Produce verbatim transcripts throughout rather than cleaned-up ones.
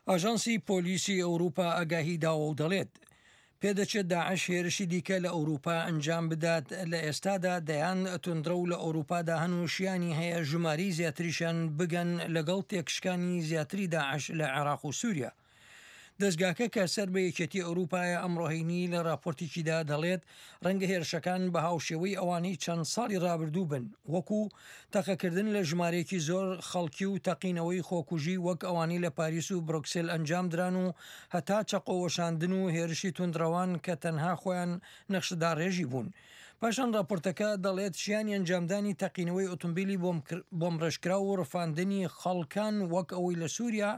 ئاژانسی پۆلیسی ئەوروپا ئاگاهی داوە و دەڵێت پێدەچێت داعش هێرشی دیکە لە ئەوروپا ئەنجام بدات لە ئێستادا دەیان تونندرە و لە ئەوروپادا هەنووشیانی هەیە ژماری زیاتریشان بگەن لەگەڵ تێکشکانی زیاتری داعش لە عێراق و سووریا. دەستگاکە کە سەر بە یەکێتی ئەوروپایە ئەمڕۆهینی لە راپۆرتێکیدا دەڵێت ڕەنگە هێرشەکان بە هاوشێوەی ئەوانەی چەند ساڵی ڕابردوو بن، وەکو تەقەکردن لە ژمارەیەکی زۆر خەڵکی و تەقینەوەی خۆکوژی وەک ئەوانی لە پاریس و برۆکسل ئەنجام دران و هەتا چەقۆوەشاندن و هێرشی توندڕەوان کە تەنها خۆیان نەخشدار ڕێژی بوون. پاشان راپۆرتەکە دەڵێت ژیانی ئەنجامدانی تەقینەوەی ئۆتۆمبیلی بۆمڕێژکرا و ڕفاندنی خەڵکان وەک ئەوەی لە سووریا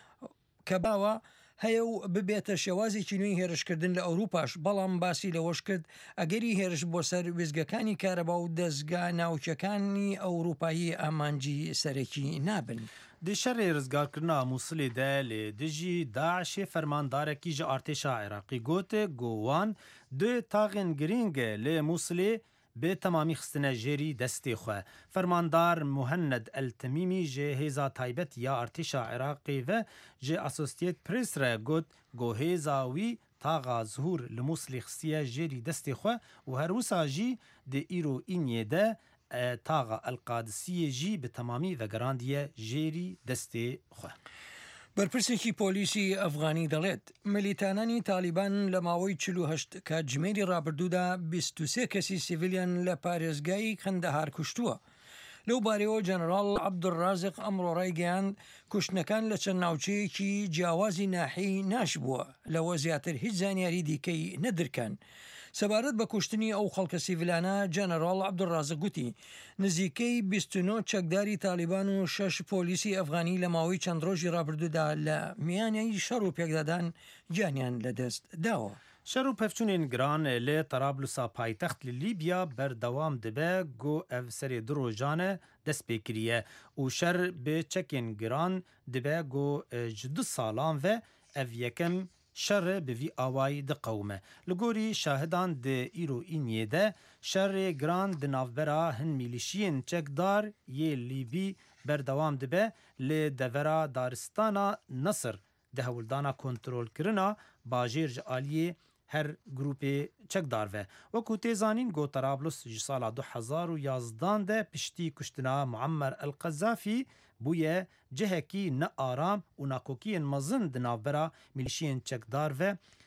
کە باوە هەیە و ببێتە شێوازێکی نوێی هێرشکردن لە ئەوروپاش، بەڵام باسی لەوەش کرد ئەگەری هێرش بۆ سەر وێزگەکانی کارەبا و دەستگا ناوچەکانی ئەوروپایی ئامانجی سەرەکی نابن. دیشەرێ ڕزگارکردنا مووسڵێ دە لێ دژی داعشێ فەرماندارێکی ژە ئارتێشا عێراقی گوتێ گۆوان دوێ تاغên girîng e lê Mosulê bê temamî xistine jêrî destê xwe. Fermandar Muhenned El-Temîmî ji hêza taybet ya artêşa Iraqê ve ji Associated Press re got gohêza wî taxa zihûr li Mosulê xistiye jêrî destê xwe û her wisa jî di îro Înyê de taxa El-Qadisiyê jî bi temamî vegerandiye jêrî destê xwe. بەرپرسێکی پۆلیسی ئەفغانی دەڵێت ملیتانانی تالیبان لە ماوەی چل و هەشت کاتژمێری ڕابردوودا بیست و سێ کەسی سیڤیلیان لە پارێزگای کەندەهار کوشتووە. لەو بارەوە جەنەڕاڵ عەبدوڕازق ئەمڕۆ ڕایگەیاند کوشتنەکان لە چەند ناوچەیەکی جیاوازی ناحیەی ناش بووە، لەوە زیاتر هیچ زانیاری دیکەی نەدرکان. سەبارەت بە کوشتنی ئەو خەڵکە سیڤیلانە جەنەڕاڵ عەبدوڕازق گوتی نزیکەی بیست و نۆ چەکداری تالیبان و شەش پۆلیسی ئەفغانی لە ماوەی چەند ڕۆژی ڕابردوودا لە میانەی شەڕ و پێکدادان گیانیان لەدەست داوە. شەڕ و پەفچونên giran lê Tarablusa paytext li Libya berdewam dibe got ev serê du rojan e dest pê kiriye û şer bi çekên giran dibe got ji du salan ve ev yekem şer bi vî awayî diqewime. Li gorî şahidan di îro Înyê de şerê giran di navbera hin mîlîşiyên çekdar yê Lîbî berdewam dibe lê devera daristana Nesir di hewildana kontrolkirina bajêr ji aliyê her grupê çekdar ve. Wekû tê zanîn got Tarablus ji sala du hezar û yazdan de piştî kuştina Muammer el-Qezafî bûye cihekî nearam û nakokiyên mezin di navbera mîlîşiyên çekdar ve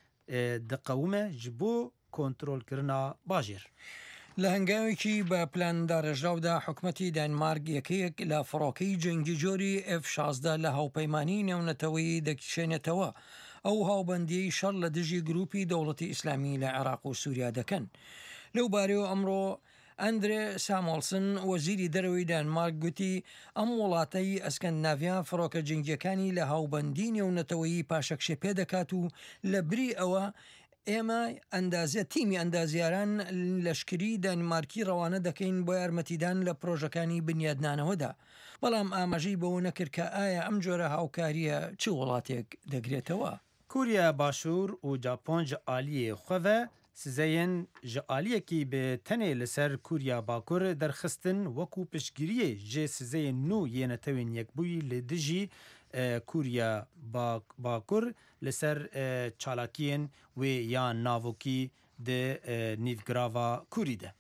diqewime ji bo kontrolkirina bajêr. لە هەنگاوێکی بە پلاندارەژراودا حکومەتی دانمارک یەکەیەک لە فڕۆکەی جەنگی جۆری ئێف شازدە لە هاوپەیمانی نێونەتەوەی دەکشێنێتەوە. ئەو هاوبەندیەی شەڕ لە دژی گروپی دەوڵەتی ئیسلامی لە عێراق و سووریا دەکەن. لەو بارەوە ئەمڕۆ ئەندرێ سامۆلسن وەزیری دەرەوەی دانمارک گوتی ئەم وڵاتەی ئەسکەندناڤیا فڕۆکە جەنگیەکانی لە هاوبەندی نێونەتەوەی پاشەکشێ پێدەکات و لە بری ئەوە ئێمە ئەندازە تیمی ئەندازیاران لەشکری دانمارکی ڕەوانە دەکەین بۆ یارمەتیدان لە پرۆژەکانی بنیادنانەوەدا. بەڵام ئاماژەی بەوە نەکرد کە ئایا ئەم جۆرە هاوکاریە چ وڵاتێک دەگرێتەوە. کوریا باشوور و جاپۆن ji aliyê xwe ve sizeyên ji aliyekî bi tenê li ser Kurya Bakur derxistin wekû piştgiriyê ji sizeyên nû yê netewên yekbûyî li dijî Kurya Bakur li ser çalakiyên wê ya navokî di nîvgirava Kurî de.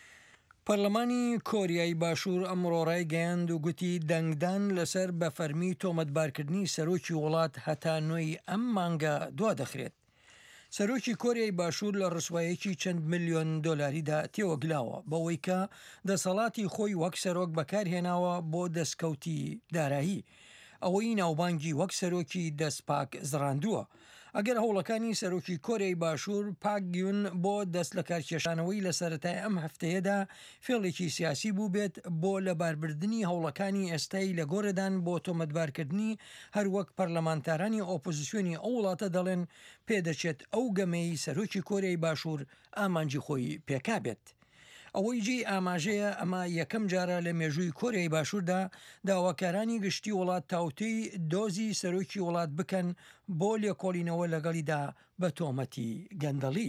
پەرلەمانی کۆریای باشوور ئەمڕۆ ڕایگەیاند و گوتی دەنگدان لەسەر بەفەرمی تۆمەتبارکردنی سەرۆکی وڵات هەتا نوێی ئەم مانگە دوا دەخرێت. سەرۆکی کۆریای باشوور لە ڕسوایەکی چەند ملیۆن دۆلاریدا تێوەگلاوە بەوەی کە دەسەڵاتی خۆی وەک سەرۆک بەکارهێناوە بۆ دەستکەوتی دارایی. ئەوەی ناوبانگی وەک سەرۆکی دەستپاک زڕاندووە. ئەگەر هەوڵەکانی سەرۆکی کۆریای باشوور پاکگیون بۆ دەست لە کارکێشانەوەی لە سەرەتای ئەم هەفتەیەدا فێڵێکی سیاسی بوو بێت بۆ لەباربردنی هەوڵەکانی ئێستای لە گۆڕێدان بۆ تۆمەتبارکردنی هەروەک پەرلەمانتارانی ئۆپۆزیسیۆنی ئەو وڵاتە دەڵێن پێدەچێت ئەو گەمەی سەرۆکی کۆریای باشوور ئامانجی خۆی پێکابێت. ئەوەی جێ ئاماژەیە ئەمە یەکەم جارە لە مێژووی کۆریای باشووردا داواکارانی گشتی وڵات تاوتەی دۆزی سەرۆکی وڵات بکەن بۆ لێکۆڵینەوە لەگەڵیدا بە تۆمەتی گەندەڵی.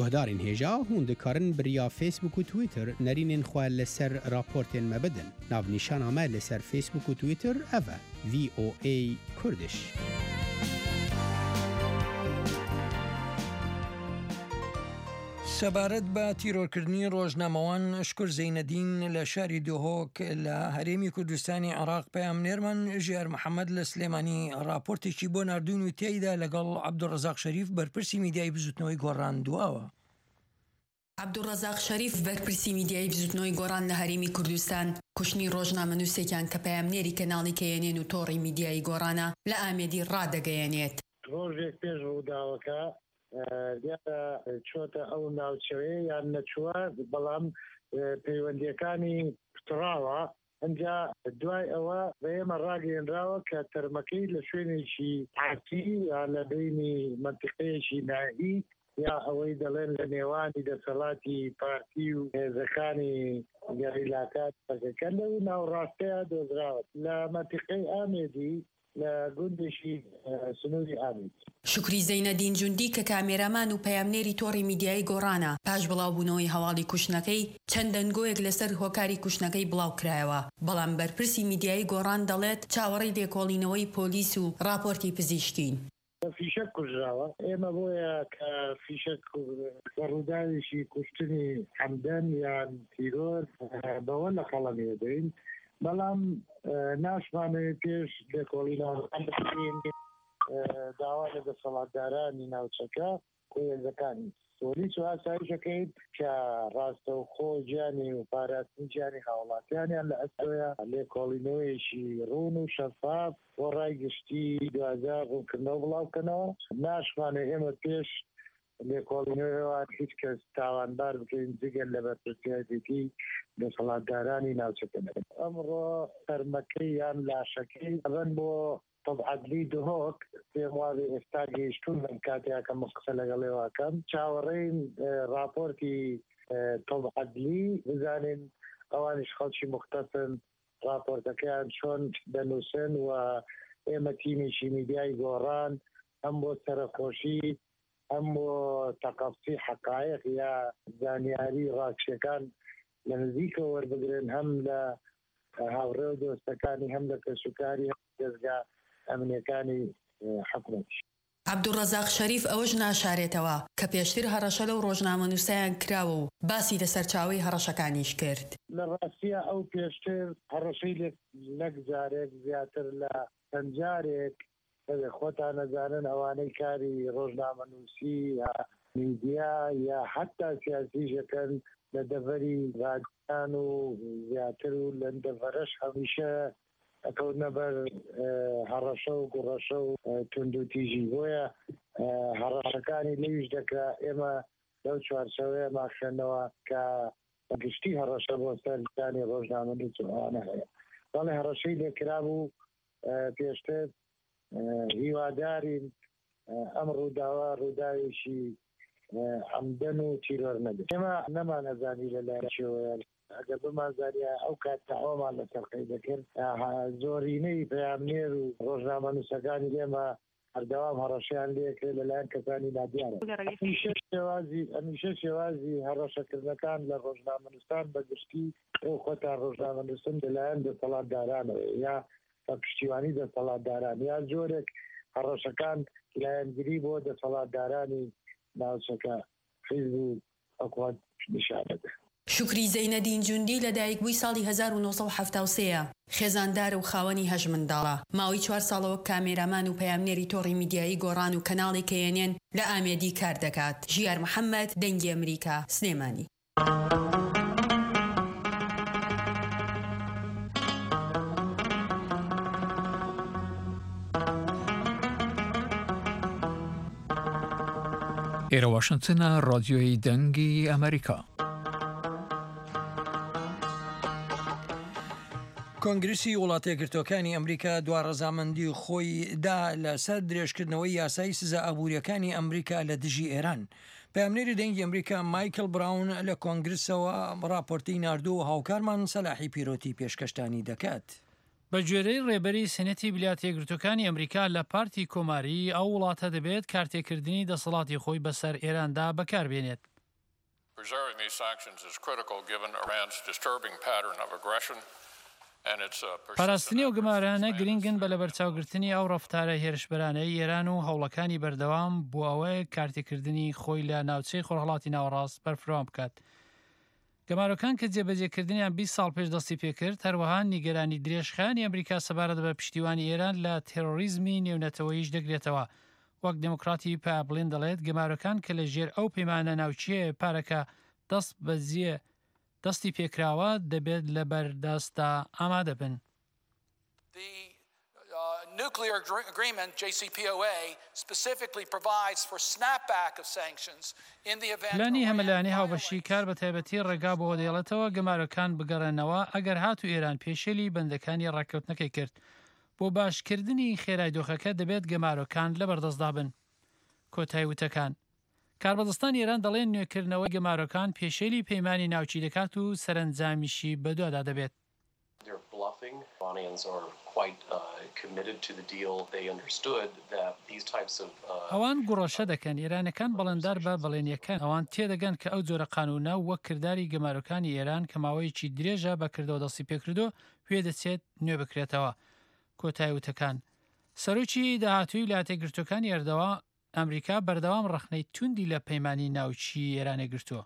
گهدارین هێژا هون دikarin biriya Facebook û Twitter nerînên xwe li ser raportên me bidin. Navnîşana me li ser Facebook û Twitter ev e V O A Kurdish. سەبارەت بە تیرۆرکردنی ڕۆژنامەوان شکر زەینەدین لە شاری دۆهۆک لە هەرێمی کوردستانی عێراق پەیامنێرمان ژیار محەممەد لە سلێمانی راپۆرتێکی بۆ نردوون و تێیدا لەگەڵ عەبدوڕەزاق شەریف بەرپرسی میدیای بزوتنەوەی گۆڕاندووەوە. عەبدوڕەزاق شەریف بەرپرسی میدیای بزوتنەوەی گۆڕان لە هەرێمی کوردستان کوشتنی ڕۆژنامەنووسێکیان کە پەیامنێری کەناڵی کەیەنێن و تۆڕی میدیای گۆڕانە لە ئامێدی ڕادەگەیەنێت. ڕۆژێک پێش ڕووداوەکە دیارە چۆتە ئەو ناوچەوەی یان نەچووە، بەڵام پەیوەندیەکانی پتراوە. ئەنجا دوای ئەوە بە ئێمە ڕاگەیەنراوە کە تەرمەکەی لە شوێنێکی عاتی یا لە بینی منتیقەیەکی ناهی یا ئەوەی دەڵێن لە نێوانی دەسەڵاتی پارتی و هێزەکانی گەریلاکات بەکەکە لەو ناوڕاستەیە دۆزراوە لە منتیقەی ئامێدی لە گوندێکی سنووری ئامێد. شکری زەینەدین جوندی کە کامێرامان و پەیامنێری تۆڕی میدیای گۆڕانە پاش بڵاوبوونەوەی هەواڵی کوشتنەکەی چەند دەنگۆیەک لەسەر هۆکاری کوشتنەکەی بڵاو کرایەوە، بەڵام بەرپرسی میدیای گۆڕان دەڵێت چاوەڕێی لێکۆڵینەوەی پۆلیس و راپۆرتی پزیشکین. فیشک کوژراوە، ئێمە بۆیە کە فیشک ڕووداوێکی کوشتنی حەمدەن یان تیرۆر بەوە لە قەڵەمێ دەین، بەڵام ناشمانەوێت پێش لێکۆڵینەوەکان بکەین داوا لە دەسەڵاتدارانی ناوچەکە کۆیەکانی پۆلیس و ئاسایشەکەین کە ڕاستەوخۆ گیانی و پاراستنی گیانی هاوڵاتیانیان لە ئەستۆیە لێکۆڵینەوەیەکی ڕوون و شەفاف بۆ ڕای گشتی دوازار ڕوونکردنەوە بڵاوکەنەوە. ناشمانێت ئێمە پێش لێکۆڵینەوەیەوان هیچ کەس تاوانبار بکەین جگەل لە بەرپرسیایەتی دەسەڵاتدارانی ناوچەکە. ئەمڕۆ فەرمەکەی یان لاشەکەی ئەبەن بۆ تەبعەدلی دهۆک پێم وابێ ئێستا گەیشتون من کاتێکە قسە لەگەڵێواکەم چاوەڕێین راپۆرتی تەبعەدلی بزانین ئەوانیش خەڵکی مختەسن راپۆرتەکەیان چۆن دەنووسن و ئێمە تیمێکی میدیای گۆڕان هەم بۆ سەرخۆشی هەم بۆ تەقەفسی حەقایق یا زانیاری ڕاکشەکان لە نزیکەوە وەربگرن، هەم لە هاوڕێ و دۆستەکانی هەم لە کەسوکاری دەستگا ئەمنیەکانی حکومەتی. عەبدوڕەزاق شەریف ئەوەش ناشارێتەوە کە پێشتر هەڕەشە لەو ڕۆژنامەنووسیان کراوە و باسی لە سەرچاوەی هەڕەشەکانیش کرد. لە ڕاستیە ئەو پێشتر هەڕەشەی لەک جارێک زیاتر لە پەنجارێک خۆتان نەزانن ئەوانەی کاری ڕۆژنامەنووسی یا میدیا یا حتا سیاسیشەکەن لە دەڤەری ڕادیۆیان و زیاتر و لە دەڤەرەش هەمیشە ئەکەوتنە بەر هەڕەشە و گوڕەشە و تونند و تیژی، بۆیە هەڕەشەکانی لەویش دەکرا ئێمە لەو چوارچەوەیە ماخێنەوە کە گشتی هەڕەشە بۆ سەرانی ڕۆژنامەنووسەوانە هەیە. بەڵێ هەڕەشەی لێکرا بوو پێشتر هیوادارین ئەم ڕووداوە ڕووداوێکی عەمدەن و تیرۆر نەبێت. ئێمە نەمان نەزانی لەلایەکیەوە ئەگەر بمانزانیا ئەو کات تەواومان لەسەر قەی دەکرد زۆرینەی پەیامنێر و ڕۆژنامەنووسەکانی ئێمە هەردەوام هەڕەشیان لێکرێت لەلایەن کەسانی نادیارە. هەمیشە شێوازی هەڕەشەکردنەکان لە ڕۆژنامەنووسان بەگشتی ئەو خۆتان ڕۆژنامەنووسن لەلایەن دەسەڵاتدارانەوە یا بە پشتیوانی دەسەڵاتداران یا جۆرێک هەڕەشەکان لایەنگیری بۆ دەسەڵاتدارانی ناوچەکە حیزب و حکومەت نیشان دەدات. شکری زەینەدین جوندی لە دایکبووی ساڵی هەزار و نۆ سەد و حەفتا و سێ خێزاندارە و خاوەنی هەژ منداڵە. ماوەی چوار ساڵەوە کامێرامان و پەیامنێری تۆڕی میدیایی گۆڕان و کەناڵی کەیەنێن لە ئامێدی کار دەکات. ژیار محەممەد، دەنگی ئەمریکا، سلێمانی. ئێرە واشنگتنە، ڕادیۆی دەنگی ئەمریکا. کۆنگرسی وڵاتە یەکگرتووەکانی ئەمریکا دوا ڕەزامەندی خۆی دا لەسەر درێژکردنەوەی یاسای سزا ئابوووریەکانی ئەمریکا لە دژی ئێران. پەیامنێری دەنگی ئەمریکا مایکل براون لە کۆنگرسەوە راپۆرتی ناردوو و هاوکارمان سەلاحی پیرۆتی پێشکەشتانی دەکات. بە گوێرەی ڕێبەری سنەتی ویلایەتە یەکگرتووەکانی ئەمریکا لە پارتی کۆماری ئەو وڵاتە دەبێت کارتێکردنی دەسەڵاتی خۆی بەسەر ئێراندا بەکاربێنێت. Preserving these sanctions is critical given Iran's disturbing pattern of aggression and its persistent. پاراستنی و گمارانە گرنگن بە لەبەرچاوگرتنی ئەو ڕەفتارە هێرشبەرانەی ئێران و هەوڵەکانی بەردەوام بۆ ئەوەیە کارتێکردنی خۆی لە ناوچەی خۆرهەڵاتی ناوەڕاست بەرفراوان بکات. گەمارۆکان کە جێبەجێکردنیان بیست ساڵ پێش دەستی پێکرد هەروەها نیگەرانی درێژخانی ئەمریکا سەبارەت بە پشتیوانی ئێران لە تێرۆریزمی نێونەتەوەییش دەگرێتەوە. وەک دموکراتی پابلین دەڵێت گەمارۆکان کە لە ژێر ئەو پەیمانە ناوچیە پارەکە دەست بەجێ دەستی پێکراوە دەبێت لە بەردەستدا ئامادە بن. Nuclear agreement, J C P O A, specifically provides for snapback of sanctions in the event. پلانی هەمەلایەنی هاوبەشی کار بە تایبەتی ڕێگا بۆ دێڵێتەوە گەمارۆکان بگەڕێنەوە ئەگەر هاتو ئێران پێشێلی بەندەکانی ڕاکەوتنەکەی کرد. بۆ باشکردنی خێرای دۆخەکە دەبێت گەمارۆکان لە بەردەستدا بن. کۆتایی وتەکان کاربەدەستان ئێران دەڵێن نوێکردنەوەی گەمارۆکان پێشێلی پەیمانی ناوچی دەکات و سەرنجامیشی بەدووادا دەبێت. ئەوان گوڕەشە دەکەن ئێرانەکان بەڵێندار بە بەڵێنیەکان ئەوان تێدەگەن کە ئەو جۆرە قانونە وەک کردداری گەمارۆکانی ئێران کە ماوەیەکی درێژە بەکردەوە دەستی پێکردو پێ دەچێت نوێ بکرێتەوە. کۆتایی وتەکان سەرۆکی داهاتووی ویلایەتە یەکگرتووەکانی ئەردەوا ئەمریکا بەردەوام ڕەخنەی توندی لە پەیمانی ناوچی ئێرانە گرتووە.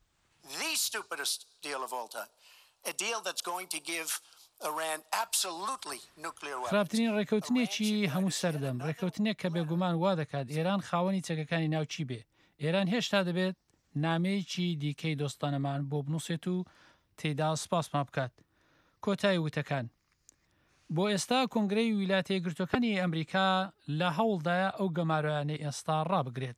خراپترین ڕێکەوتنێکی هەموو سەردەم ڕێکەوتنێک کە بێگومان وا دەکات ئێران خاوەنی چەکەکانی ناوچی بێ. ئێران هێشتا دەبێت نامەیەکی دیکەی دۆستانەمان بۆ بنووسێت و تێدا سپاسمان بکات. کۆتایی وتەکان بۆ ئێستا کۆنگرەی ویلایەتە یەکگرتووەکانی ئەمریکا لە هەوڵدایە ئەو گەمارۆیانەی ئێستا ڕابگرێت.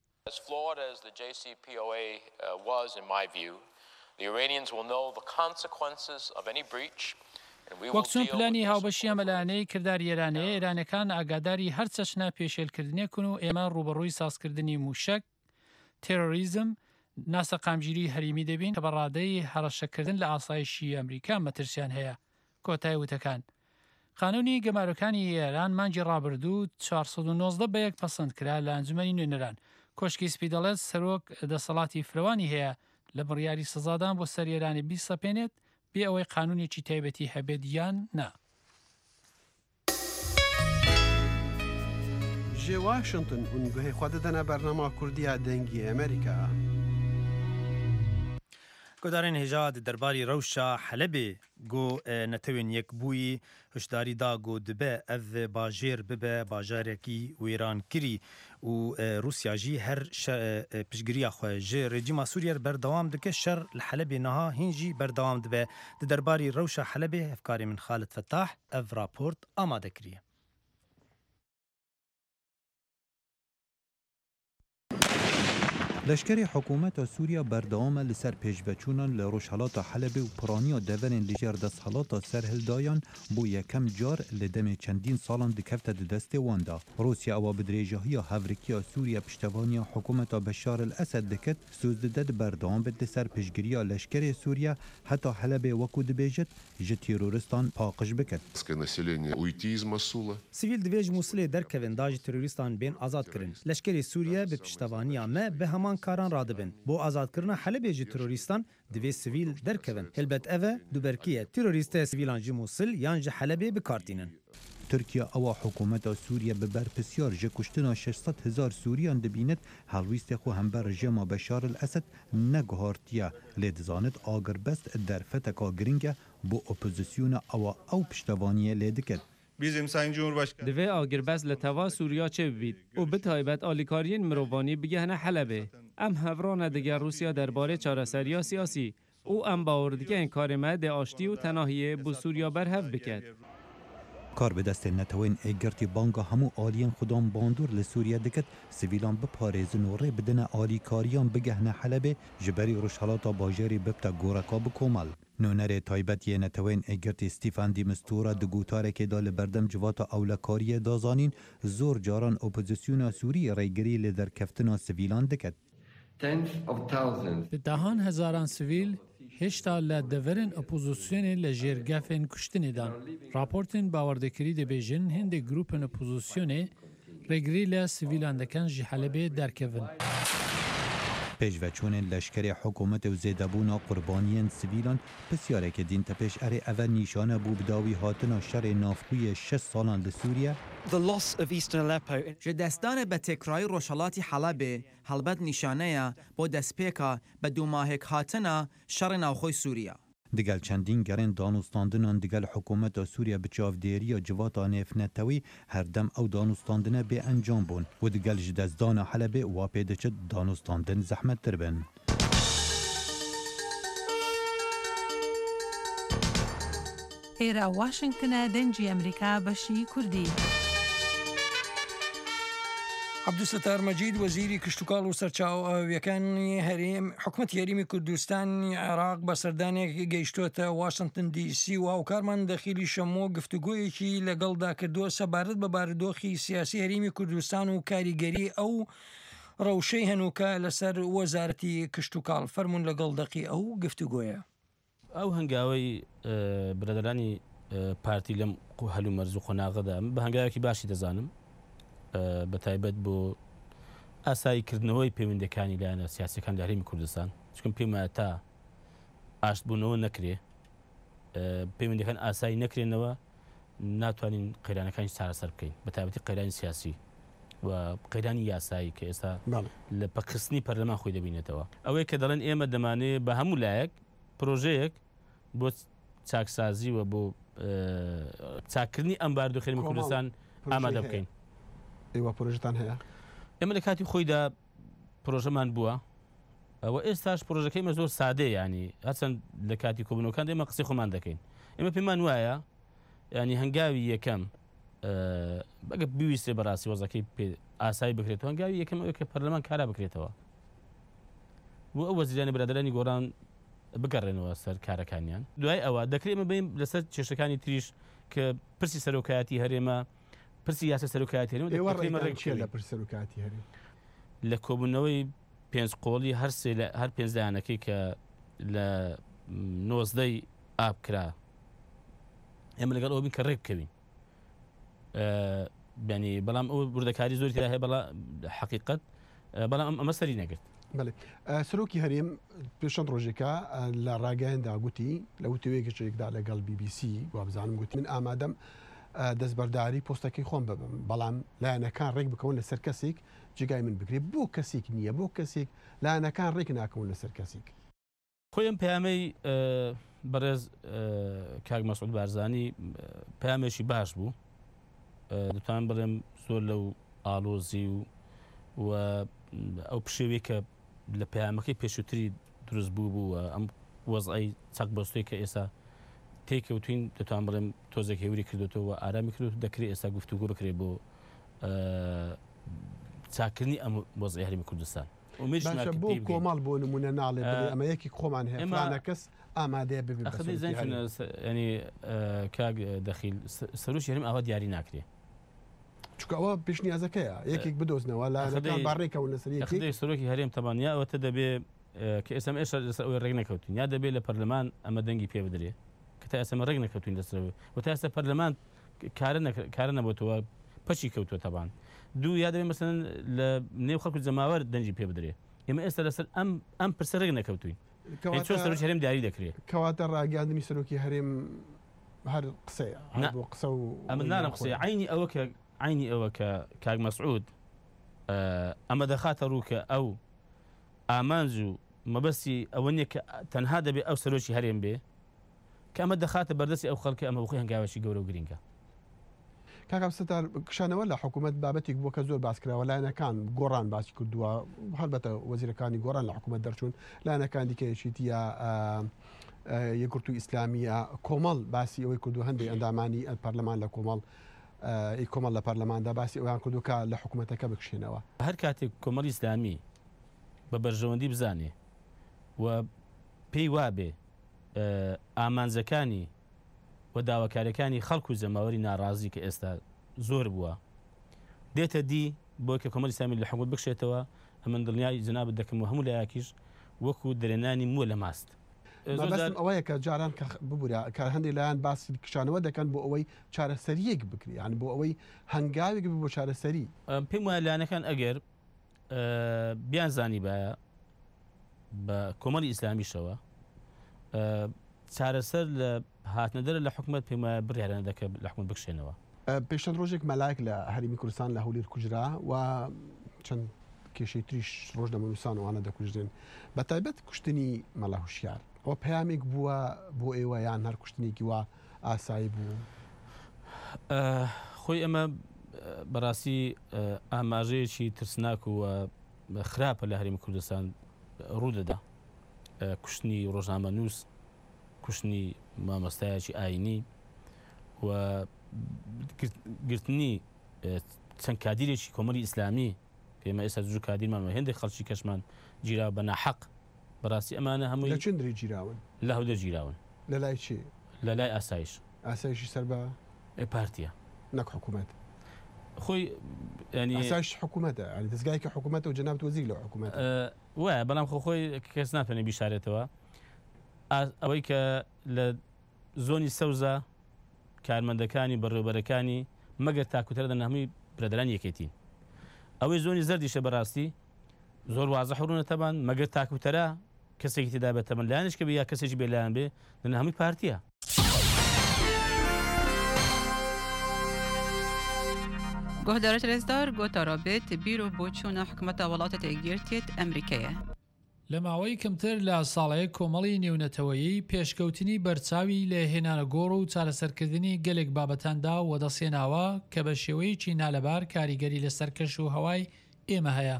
وەک چۆن پلانی هاوبەشی ئەمەلایەنەی کردداری ئێرانەیە ئێرانەکان ئاگاداری هەر چەشنە پێشێلکردنێکن و ئێمە ڕوبەڕووی سازکردنی موشک، تێرۆریزم، ناسەقامگیری هەریمی دەبین کە بەڕادەی هەڕەشەکردن لە ئاسایشی ئەمریکا مەترسیان هەیە. کۆتایی وتەکان قانونی گەمارۆکانی ئێران مانگی ڕابردوو چوارسەد و نۆزدە بە یەک پەسەند کرا لە ئەنجومەنی نوێنەران. کۆشکی سپی دەڵێت سەرۆک دەسەڵاتی فراوانی هەیە لە بڕیاری سزادان بۆ سەر ئێرانی بیسەپێنێت بێ ئەوەی قانونێکی تایبەتی هەبێت یان نا. جێ واشنگتن هونگوهی خوا دەدەنە بەرنامە کوردیا دەنگی ئەمریکا. گۆدارên hêja di derbarî rewşa Helebê got netewên yekbûyî hişdarî da got dibe ev bajêr bibe bajarekî wêrankirî û Rusya jî her piştgiriya xwe ji rejîma Sûriye berdewam dike şer li Helebê niha hîn jî berdewam dibe. Di derbarî rewşa Helebê hevkarê min Xalid Fettah ev raport amade kiriye. لشکری حکومت سوریه بردوام لسر پیشوچونان لروشالات حلب و پرانیا دورن لجر دستحالات سرهلدایان بو یکم جار لدم چندین سالان دکفت دست واندا. روسیه او بدریجاهی هاورکیا سوریه پشتوانی حکومت بشار الاسد دکت سوزدد بردوام بد سر پیشگیری لشکر سوریه حتی حلب وکو دبیجت ج تروریستان پاقش بکد. سیویل دویج موصل درکوین داج تروریستان بین آزاد کرن. لشکر سوریه به پشتوانی ما به همان کاران رادبن. بو آزادکردن حلب ج تروریستان دوی سیویل درکوین. هلبت اوه دوبرکیه تروریست سیویلان ج موصل یان ج حلب بکارتینن. ترکیه او حکومت سوریه به بر پسیار ج کشتنا ششصد هزار سوریان دبیند هلویست خو هم بر رژیم بشار الاسد نگهارتیه لدزانت آگر بست در فتکا گرینگه بو اپوزیسیون او او پشتوانیه لیدکد. Bizim Sayın Cumhurbaşkanı دوی آگربز لتوا سوریا چه بید و به تایبت آلیکارین مروانی بگهنه حلبه ام هوران دیگر روسیا درباره چارەسەریya سیاسی او ام باور دیگه این کارمه ده آشتی و تناهیه بو سوریا برهف بکد. کار به دست نتوین ایگرتی بانگا همو آلیان خودان باندور لسوریه دکت سویلان بپارێزن و ری بدن آلیکاریان بگهنه حلبه جبری روشحالاتا باجری ببتا گورکا بکومل. نونر تایبتی نتوین ایگرتی ستیفان دی مستورا دگوتاره که دال بردم جواتا اولکاری دازانین زور جاران اپوزیسیون سوری ریگری لدر کفتنا سویلان دکت. دهان هزاران سویل هشتا لدورن اپوزیسیون لجرگفن کشتنیدان. راپورتن باوردکری دبیجن هند گروپن اپوزیسیون ریگری لسویلان دکن جی حلبه درکون. پێشڤەچوونên leşkerê hikûmetê û zêdebûna qurbaniyên sivîlan pisyareke dîn te pêş erê ev nîşane bû bi dawî hatina şerê navxwiyê şeş salan li Sûriye. Ji destanê betêkrayî Roşalatî Helebê helbet nîşaneya bo destpêka bi dûmahek hatina şerê navxwe Sûriya. Digel çendîn gerên danûstandinan digel hikûmeta Sûriye bi çavdêriya civata nêfnetewî herdem ew danûstandine bê encam bûn û digel ji dezdana Helebê wa pê diçe danûstandin zehmettir bin. ئێرە واشنگتنە دەنجی ئەمریکا بەشی کوردی. عەبدولستار مەجید وەزیری کشتوکاڵ و سەرچاوەکانی هەرێم حکومەتی هەرێمی کوردستانی عێراق بە سەردانێک گەیشتوتە واشنگتن دی سی و هاوکارمان دەخیلی شەمۆ گفتوگویەکی لەگەڵدا کردووە سەبارەت بە بارودۆخی سیاسی هەرێمی کوردستان و کاریگەری ئەو ڕەوشەی هەنووکە لەسەر وەزارەتی کشتوکاڵ فەرمونون لەگەڵ دەقی ئەو گفتوگویە. ئەو هەنگاوەی برادرانی پارتی لەم هەلو مەرز و خۆناغەدا بە هەنگاوێکی باشی دەزانم بە تایبەت بۆ ئاساییکردنەوەی پەیوەندەکانی لایەنە سیاسەکان لە هەرێمی کوردستان چکم پێم وایە تا ئاشتبوونەوە نەکرێ پەیوەندەکان ئاسایی نەکرێنەوە ناتوانین قەیرانەکانی چارەسەر بکەین بە تایبەتی قەیرانی سیاسی و قەیرانی یاسایی کە ئێستا لە پەکخستنی پەرلەمان خۆی دەبینێتەوە ئەوەی کە دەڵێن ئێمە دەمانێت بە هەموو لایەک پرۆژەیەک بۆ چاکسازی و بۆ چاکردنی ئەم بارودۆخی هەرێمی کوردستان ئامادە بکەین. ئێوە پرۆژتان هەیە؟ ئێمە لە کاتی خۆیدا پرۆژەمان بووە ئەوە ئێستاش پرۆژەکەیمە زۆر سادەیە ینی هەرچەند لە کاتی کۆبوونەوەکان ئێمە قسەی خۆمان دەکەین ئێمە پێمان وایە ینی هەنگاوی یەکەم بەگە بیویستێ بەڕاستی وەزەکەی ئاسایی بکرێتەوە هەنگاوی یەکەم ئەوە کە پەرلەمان کارا بکرێتەوە بۆ ئەو وەزیرانی برادرانی گۆڕان بگەڕێنەوە سەر کارەکانیان دوای ئەوە دەکرێت ئێمە بین لەسەر کێشەکانی تریش کە پرسی سەرۆکایەتی هەرێمە پرسی یاسە سەرۆکایەتی هەرێمە لە پرسی سەرۆکایەتی هەرێم لە کۆبوونەوەی پێنج قۆڵی هەرسێ لە هەر پێنجدایانەکەی کە لە نۆزدەی ئابکرا ئێمە لەگەڵ ئەوە بین کە ڕێک بکەوین بینی بەڵام ئەو بردەکاری زۆری تێدا هەیە بەڵام حەقیقەت بەڵام ئەمە سەری نەگرت. بەڵێ سەرۆکی هەرێم پێشەند ڕۆژێکە لە ڕاگەیاندا گوتی لە وتوێکێکدا لەگەڵ بی بی سی وابزانم گوتی من ئامادەم دەستبەرداری پۆستەکەی خۆم ببم بەڵام لایەنەکان ڕێک بکەون لەسەر کەسێک جگای من بکرێت بۆ کەسێک نییە بۆ کەسێک لایەنەکان ڕێک ناکەون لەسەر کەسێک. خۆیم پەیامەی بەڕێز کاک مەسعود بارزانی پەیامێکی باش بوو دەتوانم بڵێم زۆر لەو ئاڵۆزی و ئەو پشێوەی کە لە پەیامەکەی پێشووتری دروست بوو بوو ئەم وەزعی چەق بەستۆی کە ئێستا تێکەوتوین دەتوان بڵێم تۆزێک هێوری کردوەوە ئارامی کردوت دەکرێت ئێستا گفتوگۆ بکرێت بۆ چاکردنی ئەم وەزعی هەرێمی کوردستان. بۆ کۆمەڵ بۆ نمونە ناڵێ ئەمە یەکی خۆمان هەیە فلانە کەس ئامادەیە ببێت ینی کاک دەخیل سەرۆکی هەرێم ئاوا دیاری ناکرێت چکە ئەوە پێشنیازەکەیە یەکێک بدۆزنەوە لە باڕێکەوە لەسەر سەرۆکی هەرێم تەمانیا ئەوەتە دەبێت کە ئێستا ئێستا لەسەر ئەوەی ڕێک نەکەوتین یا دەبێت لە پەرلەمان ئەمە دەنگی پێ بدرێت کە تا ئێستا ڕێک نەکەوتین لەسەرەوە و تا ئێستا پەرلەمان کارە نەبووتەوە پەچی کەوتووە تەبان دوو یا دەبێت مەسەن لە نێو خەڵکو جەماوەر دەنگی پێ بدرێت ئێمە ئێستا لەسەر ئەم ئەم پرسە ڕێک نەکەوتوین چۆن سەرۆکی هەرێم دیاری دەکرێت کەواتە ڕاگەاندنی سەرۆکی هەرێم هەر قسەیە بۆ قسە و ئەمە نانم قسەیە عینی ئەوە کە عینی ئەوە کە کاک مەسعود ئەمە دەخاتە ڕووکە ئەو ئامانج و مەبەستی ئەوە نیە کە تەنها دەبێت ئەو سەرۆکی هەرێم بێ کە ئەمە دەخاتە بەردەستی ئەو خەڵکی ئەمە بخۆی هەنگاوێکی گەورە و گرینگە. کاکە ستار کشانەوە لە حکوومەت بابەتێک بووە کە زۆر باسکراوە لایەنەکان گۆڕان باسی کردووە هەڵبەتە وەزیرەکانی گۆڕان لە حکوومەت دەرچوون لایەنەکان دیکەیەکیتیە یەکگرتووی ئیسلامیە کۆمەڵ باسی ئەوەی کردو هەندێک ئەندامانی پەرلەمان لە کۆمەڵ کۆمەڵ لە پەرلەماندا باسی ئەویان کردوکە لە حکوومەتەکە بکشێنەوە هەر کاتێک کۆمەڵی ئیسلامی بە بەرژەوەندی بزانێ و پێی وابێ ئامانجەکانی و داواکاریەکانی خەڵکو و زەماوەری ناڕازی کە ئێستا زۆر بووە دێتە دی بۆ کە کۆمەڵی ئیسلامی لە حکوومەت بکشێتەوە ئەمە دڵنیای جەنابەت دەکەم و هەموو لایەکیش وەکو درێنانی مو لە ماست ئەوەیە کە جاران ببوورە کە هەندێک لایەن باسی کشانەوە دەکەن بۆ ئەوەی چارەسەریەک بکری یان بۆ ئەوەی هەنگاوێک بۆ چارەسەری پێم وایە لایەنەکان ئەگەر بیان زانی بایە بە کۆمەڵی ئیسلامیشەوە چارەسەر لە هاتنەدەر لە حکومەت پێمە بڕیارانە دەکە لە حکومەت بکشێنەوە. پێشتن ڕۆژێک مەلایەک لە هەرمی کوردستان لە هەولێر کوژرا و چەند کێشەی تریش ڕۆژ دەمەنووسان وانە دەکوژێن بە تایبەت کوشتنی مەلا هوشیار ئەوە پەیامێک بووە بۆ ئێوە یان هەر کوشتنێکی وە ئاسایی بوو؟ خۆی ئەمە بەڕاستی ئاماژەیەکی ترسناک و خراپە لە هەرێمی کوردستان ڕوودەدا. کوشتنی ڕۆژنامە نووس، کوشتنی مامۆستایەکی ئاینی و گرتنی چەند کادیرێکی کۆمەڵی ئیسلامی پێمە ئێستا جوور کادیرمانەوە هێندێک خەڵکی کەشمان گیراوە بە ناحەق. بەڕاستی ئەمانە هەمووی لە چندری گیراون؟ لە هەولێر گیراون. لە لای چی؟ لە لای ئاسایش. ئاسایشی سەر بە پارتیە نەک حکوومەت. خۆی ینی ئاسایش حکوومەتە، ینی دەستگایکە حکوومەتە و جەنابەت وەزیر لە حکوومەت. وایە بەڵام خۆ خۆی کەس ناتوانێت بیشارێتەوە ئەوەی کە لە زۆنی سەوزە کارمەندەکانی بەڕێوەبەرەکانی مەگەر تاکوتەرە دەن هەمووی برەدەران یەکێتین. ئەوەی زۆنی زەردیشە بەڕاستی زۆر وازەح ڕوونە تەبان مەگەر تاکوتەرە کەسێکی تێدا بێت تەمەن لایەنش کە بێ یا کەسێکی بێلایەن بێ دەن هەمووی پارتیە. گۆهدارە رێزدار گۆتارا بێت بیرۆ بۆ چوونە حکومەتە وڵاتە تێگیرتێت ئەمریکایە. لە ماوەی کەمتر لە ساڵەیە کۆمەڵی نێونەتەوەیی پێشکەوتنی بەرچاوی لە هێنانە گۆڕ و چارەسەرکردنی گەلێک بابەتاندا وەدەسێناوە کە بە شێوەیەکی نالەبار کاریگەری لەسەر کەش و هەوای ئێمە هەیە.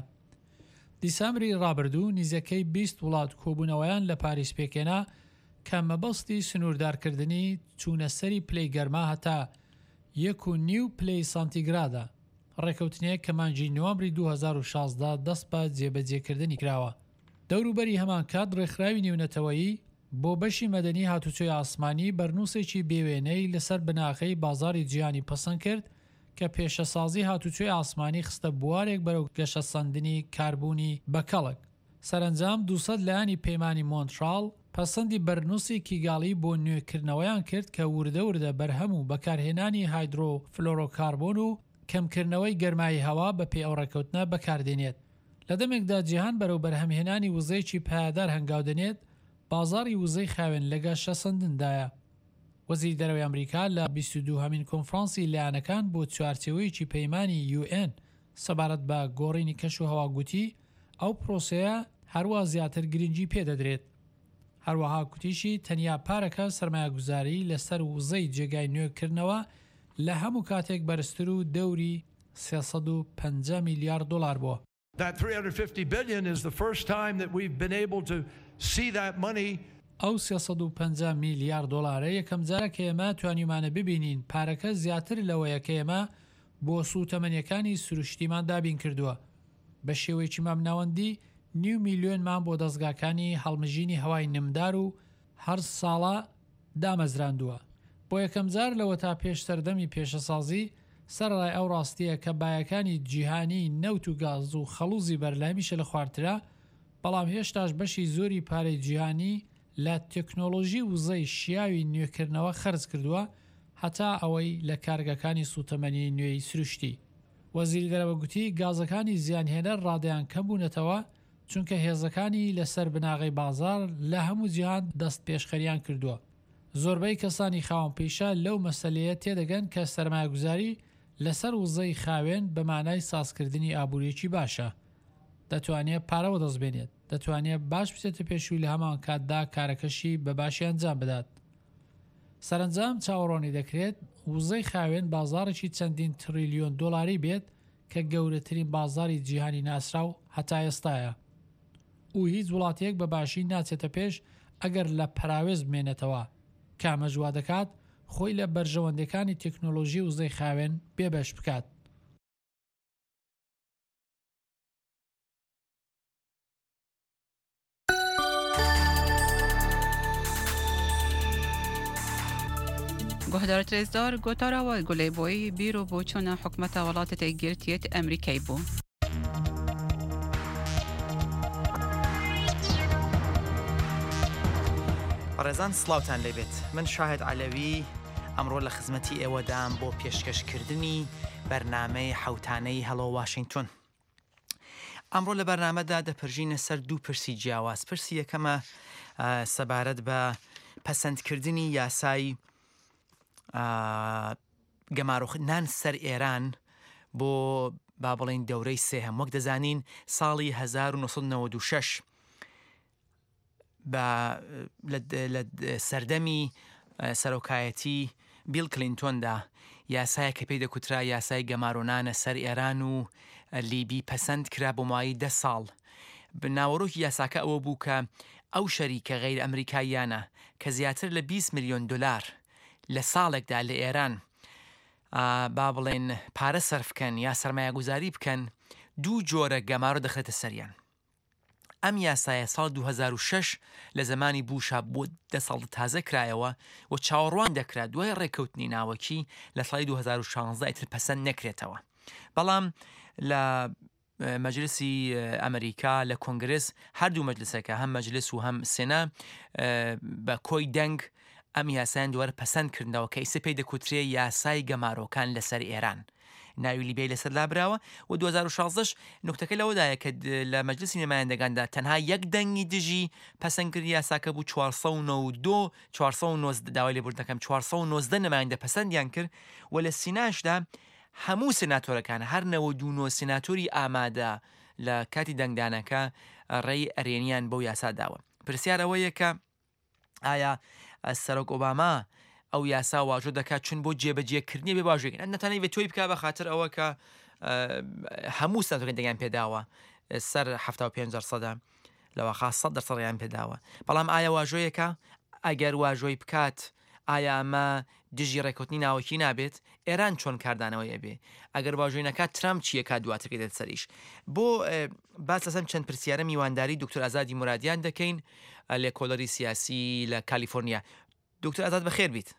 دیسامبری ڕابردوو نیزەکەی بیست وڵات کۆبوونەوەیان لە پاریس پێکێنا کە مەبەستی سنووردارکردنی چوونە سەری پلەی گەرما هەتا یەک و نیو پلەی سانتیگرادا. ڕێکەوتنەیە کە مانجی نوامبری دوو هەزار و شازدە دەست بە جێبەجێکردنی کراوە. دەوروبەری هەمان کات ڕێکخراوی نێونەتەوەیی بۆ بەشی مەدەنی هاتوچۆی ئاسمانی بەرنووسێکی بێوێنەی لەسەر بناغەی بازاری جیهانی پەسەند کرد کە پێشەسازی هاتوچۆی ئاسمانی خستە بوارێک بەرەو گەشەسەندنی کاربوونی بەکەڵک. سەرنجام دووسەد لایانی پەیمانی مۆنتراڵ پەسەندی بەرنووسی کیگاڵی بۆ نوێکردنەوەیان کرد کە وردە وردە بەرهەم و بەکارهێنانی هایدرۆ فلۆرۆکاربۆن و کەمکردنەوەی گەرمایی هەوا بە پێ ئەو ڕێکەوتنە بەکاردێنێت. لە دەمێکدا جیهان بەرەو بەرهەمهێنانی وزەیەکی پایدار هەنگاودێنێت بازاری وزەی خاوێن لە گەشەسەندندایە. وەزیری دەرەوەی ئەمریکا لە بیست و دووهەمین کۆنفرانسی لایەنەکان بۆ چوارچێوەیەکی پەیمانی یو ئێن سەبارەت بە گۆڕینی کەش و هەوا گوتی ئەو پرۆسەیە هەروە زیاتر گرنگی پێدەدرێت. هەروەها کوتیشی تەنیا پارەکە سەرمایه‌گوزاری لەسەر وزەی جێگای نوێکردنەوە لە هەموو کاتێک بەرزتر و دەوری سێسەد و پەنجا میلیارد دۆلار بووە. That three hundred fifty billion is the first time that we've been able to see that money. ئەو سێسەد و پەنجا میلیارد دۆلارە یەکەم جارە کە ئێمە توانیمانە ببینین پارەکە زیاتر لەوەیە کە ئێمە بۆ سوتەمەنیەکانی سروشتیمان دابین کردووە. بە شێوەیەکی مامناوەندی نیو میلیۆنمان بۆ دەستگاکانی هەڵمژینی هەوای نمدار و هەر ساڵە دامەزراندووە. بۆ یەکەم جار لەوە تا پێش سەردەمی پێشەسازی سەرڕای ئەو ڕاستیە کە بایەکانی جیهانی نەوت و گاز و خەڵوزی بەرلامیشە لە خواردرا، بەڵام هێشتاش بەشی زۆری پارەی جیهانی لە تەکنۆلۆژی وزەی شیاوی نوێکردنەوە خەرج کردووە هەتا ئەوەی لە کارگەکانی سوتەمەنی نوێی سروشتی. وەزیری دەرەوە گوتی گازەکانی زیانهێنەر ڕادیان کەمبوونەتەوە چونکە هێزەکانی لەسەر بناغی بازار لە هەموو جیهان دەست پێشخەریان کردووە. زۆربەی کەسانی خاوەن پیشە لەو مەسەلەیە تێدەگەن کە سەرمایه‌گوزاری لەسەر وزەی خاوێن بە مانای سازکردنی ئابوووریەکی باشە. دەتوانێت پارەوە دەستبێنێت، دەتوانێت باش بچێتە پێشووی لە هەمان کاتدا کارەکەشی بە باشی ئەنجام بدات. سەرنجام چاوەڕوانی دەکرێت وزەی خاوێن بازارێکی چەندین تریلیۆن دۆلاری بێت کە گەورەترین بازاری جیهانی ناسرا و هەتا ئێستایە. و هیچ وڵاتێک بە باشی ناچێتە پێش ئەگەر لە پراوێز بمێنێتەوە کامەژوا دەکات خۆی لە بەرژەوەندەکانی تەکنۆلۆژی وزەی خاوێن بێبەش بکات. گۆهدارە رێزدار گۆتاراوە گولەیبۆی بیرۆ بۆ چوونە حکومەتە وڵاتە تێگیرتێت ئەمریکای بوو. ڕێزان سڵاوتان لێبێت. من شاهد عەلەوی ئەمڕۆ لە خزمەتی ئێوەدام بۆ پێشکەشکردنی بەرنامەی حەوتانەی هەڵۆ واشنگتن. ئەمڕۆ لە بەرنامەدا دەپەرژینە سەر دوو پرسی جیاواز. پرسی یەکەمە سەبارەت بە پەسەندکردنی یاسای گەمارۆخنان سەر ئێران بۆ با بڵین دەورەی سێهەم. وەک دەزانین ساڵی هەزار و نۆسەد و نەوەت و شەش لە سەردەمی سەرۆکایەتی بیل کلینتۆندا یاسایە کە پێی دەکوترا یاسای گەمارۆنانە سەر ئێران و لیبی پەسەند کرا بۆ مای دە ساڵ. بناوەڕۆکی یاساکە ئەوە بوو کە ئەو شەریکە غەیر ئەمریکاییانە کە زیاتر لە بیست میلیۆن دلار لە ساڵێکدا لە ئێران با بڵێن پارە سەرفکەن یا سەرمایە گوزاری بکەن، دوو جۆرە گەمارۆ دەخێتە سەریان. ئەم یاسایە ساڵ دوو هەزار و شەش لە زمانی بوشە بۆ دە ساڵ تازە کرایەوە و چاوەڕوان دەکرا دوای ڕێکەوتنی ناوەکی لە ساڵی دوو هەزار و شانزدە ئیتر پەسەند نەکرێتەوە. بەڵام لە مەجلسی ئەمریکا لە کۆنگرس هەردوو مەجلسەکە هەم مەجلس و هەم سێنا بە کۆی دەنگ ئەم یاسایان دووارە پەسەند کردنەوە کە ئیسە پێی دەکوترێ یاسای گەمارۆکان لەسەر ئێران. ناوی لیبیای لەسەر لابراوە و دوو هەزار و شانزدە نوکتەکە لەوەدایە کە لە مەجلسی نەمایەندەکاندا تەنها یەک دەنگی دژی پەسەندکردنی یاساکە بوو چوارسەد و نۆ و دو چوارسەد و نۆزدە داوای لێبوردنەکەم چوارسەد و نۆزدە نەمایەندە پەسەندیان کرد و لە سیناشدا هەموو سناتۆرەکان هەر نەوە دوو نۆ سناتۆری ئامادە لە کاتی دەنگدانەکە ڕێی ئەرێنیان بەو یاسا داوە. پرسیارەوەیە کە ئایا سەرۆک ئۆباما ئەو یاسا واژۆ دەکات چون بۆ جێبەجێکردنی بێ باژێکن نەتانەی بێت تۆی بکە بە خاطر ئەوە کە هەموو سناتۆرەکان دەنگیان پێداوە سەر هەفتاد و پێنج دەرسەدا لەوە خاص سەد دەرسەدیان پێداوە. بەڵام ئایا واژۆیەکە ئەگەر واژۆی بکات ئایا ئەمە دژی ڕێکوتنی ناوەکی نابێت؟ ئێران چۆن کاردانەوەی بێ ئەگەر واژۆی نەکات ترامپ چیە کا دواتەکەی دێت سەریش. بۆ باس لەسەم چەند پرسیارە میوانداری دکتۆر ئازادی مرادیان دەکەین لێکۆڵەری سیاسی لە کالیفۆرنیا. دکتۆر ئازاد بەخێر بیت.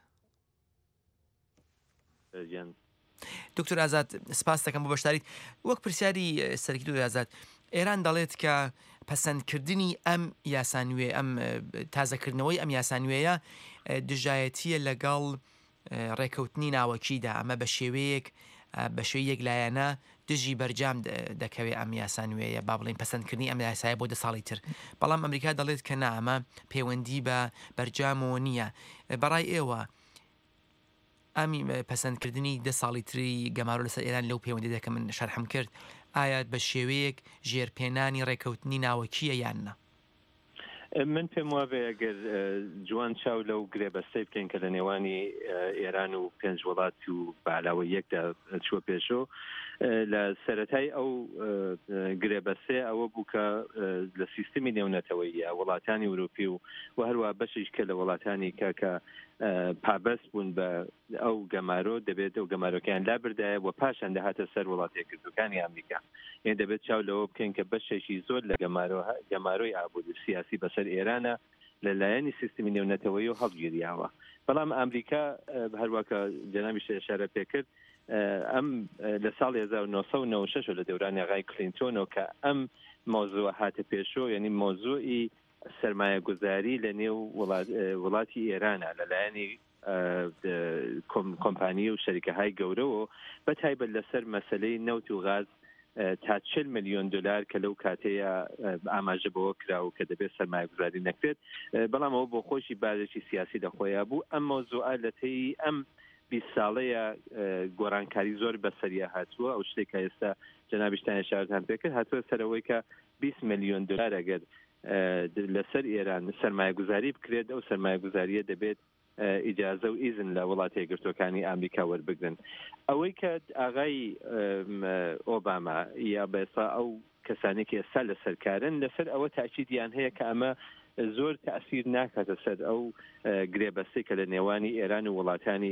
دکتۆر ئازاد سپاس دەکەم بۆ بەشداریت. وەک پرسیاری سەرکی دکتۆر ئازاد، ئێران دەڵێت کە پەسەندکردنی ئەم یاسانوێ ئەم تازەکردنەوەی ئەم یاسانوێیە دژایەتیە لەگەڵ ڕێکەوتنی ناوەکیدا، ئەمە بە شێوەیەک بە شێوەیەک لایەنە دژی بەرجام دەکەوێت ئەم یاسانوێیە با بڵین پەسەندکردنی ئەم یاسایە بۆ دە ساڵی تر. بەڵام ئەمریکا دەڵێت کە نا ئەمە پەیوەندی بە بەرجامەوە نییە. بەڕای ئێوە ئەمی پەسەندکردنی دە ساڵی تری گەمارۆ لەسەر ئێران لەو پەیوەندی دەکە من شەرحم کرد، ئایا بە شێوەیەک ژێرپێنانی ڕێکەوتنی ناوەکیە یاننا؟ من پێم وابێ ئەگەر جوان چاو لەو گرێبەستەی بکەین کە لە نێوانی ئێران و پێنج وڵات و بەعلاوە یەکدا چووە پێشۆ لە سەرەتای ئەو گرێبەستێ ئەوە بوو کە لە سیستمی نێونەتەوەیە وڵاتانی ئەوروپی و و هەروە بەشیش کە لە وڵاتانی کە کە پابەست بوون بە ئەو گەمارۆ دەبێت ئەو گەمارۆکیان لابردایە و پاشان دەهاتە سەر وڵاتێکردوەکانی ئەمریکا. یعنی دەبێت چاو لەوە بکەین کە بەشێکی زۆر لە گەمارۆی ئابووری سیاسی بەسەر ئێرانە لەلایەنی سیستمی نێونەتەوەی و هەڵگیریاوە. بەڵام ئەمریکا هەروەکە جەنابی شێشارە پێکرد ئەم لە ساڵی هەزار و نۆسەد و نەوە و شەش لە دەورانی ئاغای کلینتۆنەوە کە ئەم مۆزوع هاتە پێشۆ، یعنی مۆزوعی سەرمایە گوزاری لە نێو وڵاتی ئێرانە لەلایەنی کۆمپانی و شەریکەهای گەورەوە بە تایبەت لەسەر مەسەلەی نەوت و غاز تا چل میلیۆن دلار کە لەو کاتەیە ئاماژە بەوە کراوە کە دەبێت سەرمایە گوزاری نەکرێت. بەڵام ئەوە بۆ خۆشی بارێکی سیاسی دەخۆیە بوو. ئەم مۆزوعە لە تێی ئەم بیست ساڵەیە گۆڕانکاری زۆر بەسەریە هاتووە. ئەو شتێکە ئێستا جەنابیشتان شارتان پێکرد هاتووە سەرەوەی کە بیست میلیۆن دلار ئەگەر لەسەر ئێران سەرمایە گوزاری بکرێت ئەو سەرمایە گوزاریە دەبێت ئیجازە و ئیزن لە وڵاتی یەکگرتوەکانی ئەمریکا وەربگرن. ئەوەی کە ئاغای ئۆباما یا بەسا ئەو کەسانێکی ئێستا لە سەرکارن لەسەر ئەوە تاکیدیان هەیە کە ئەمە زۆر تەئسیر ناکاتە سەر ئەو گرێبەستەی کە لە نێوانی ئێران و وڵاتانی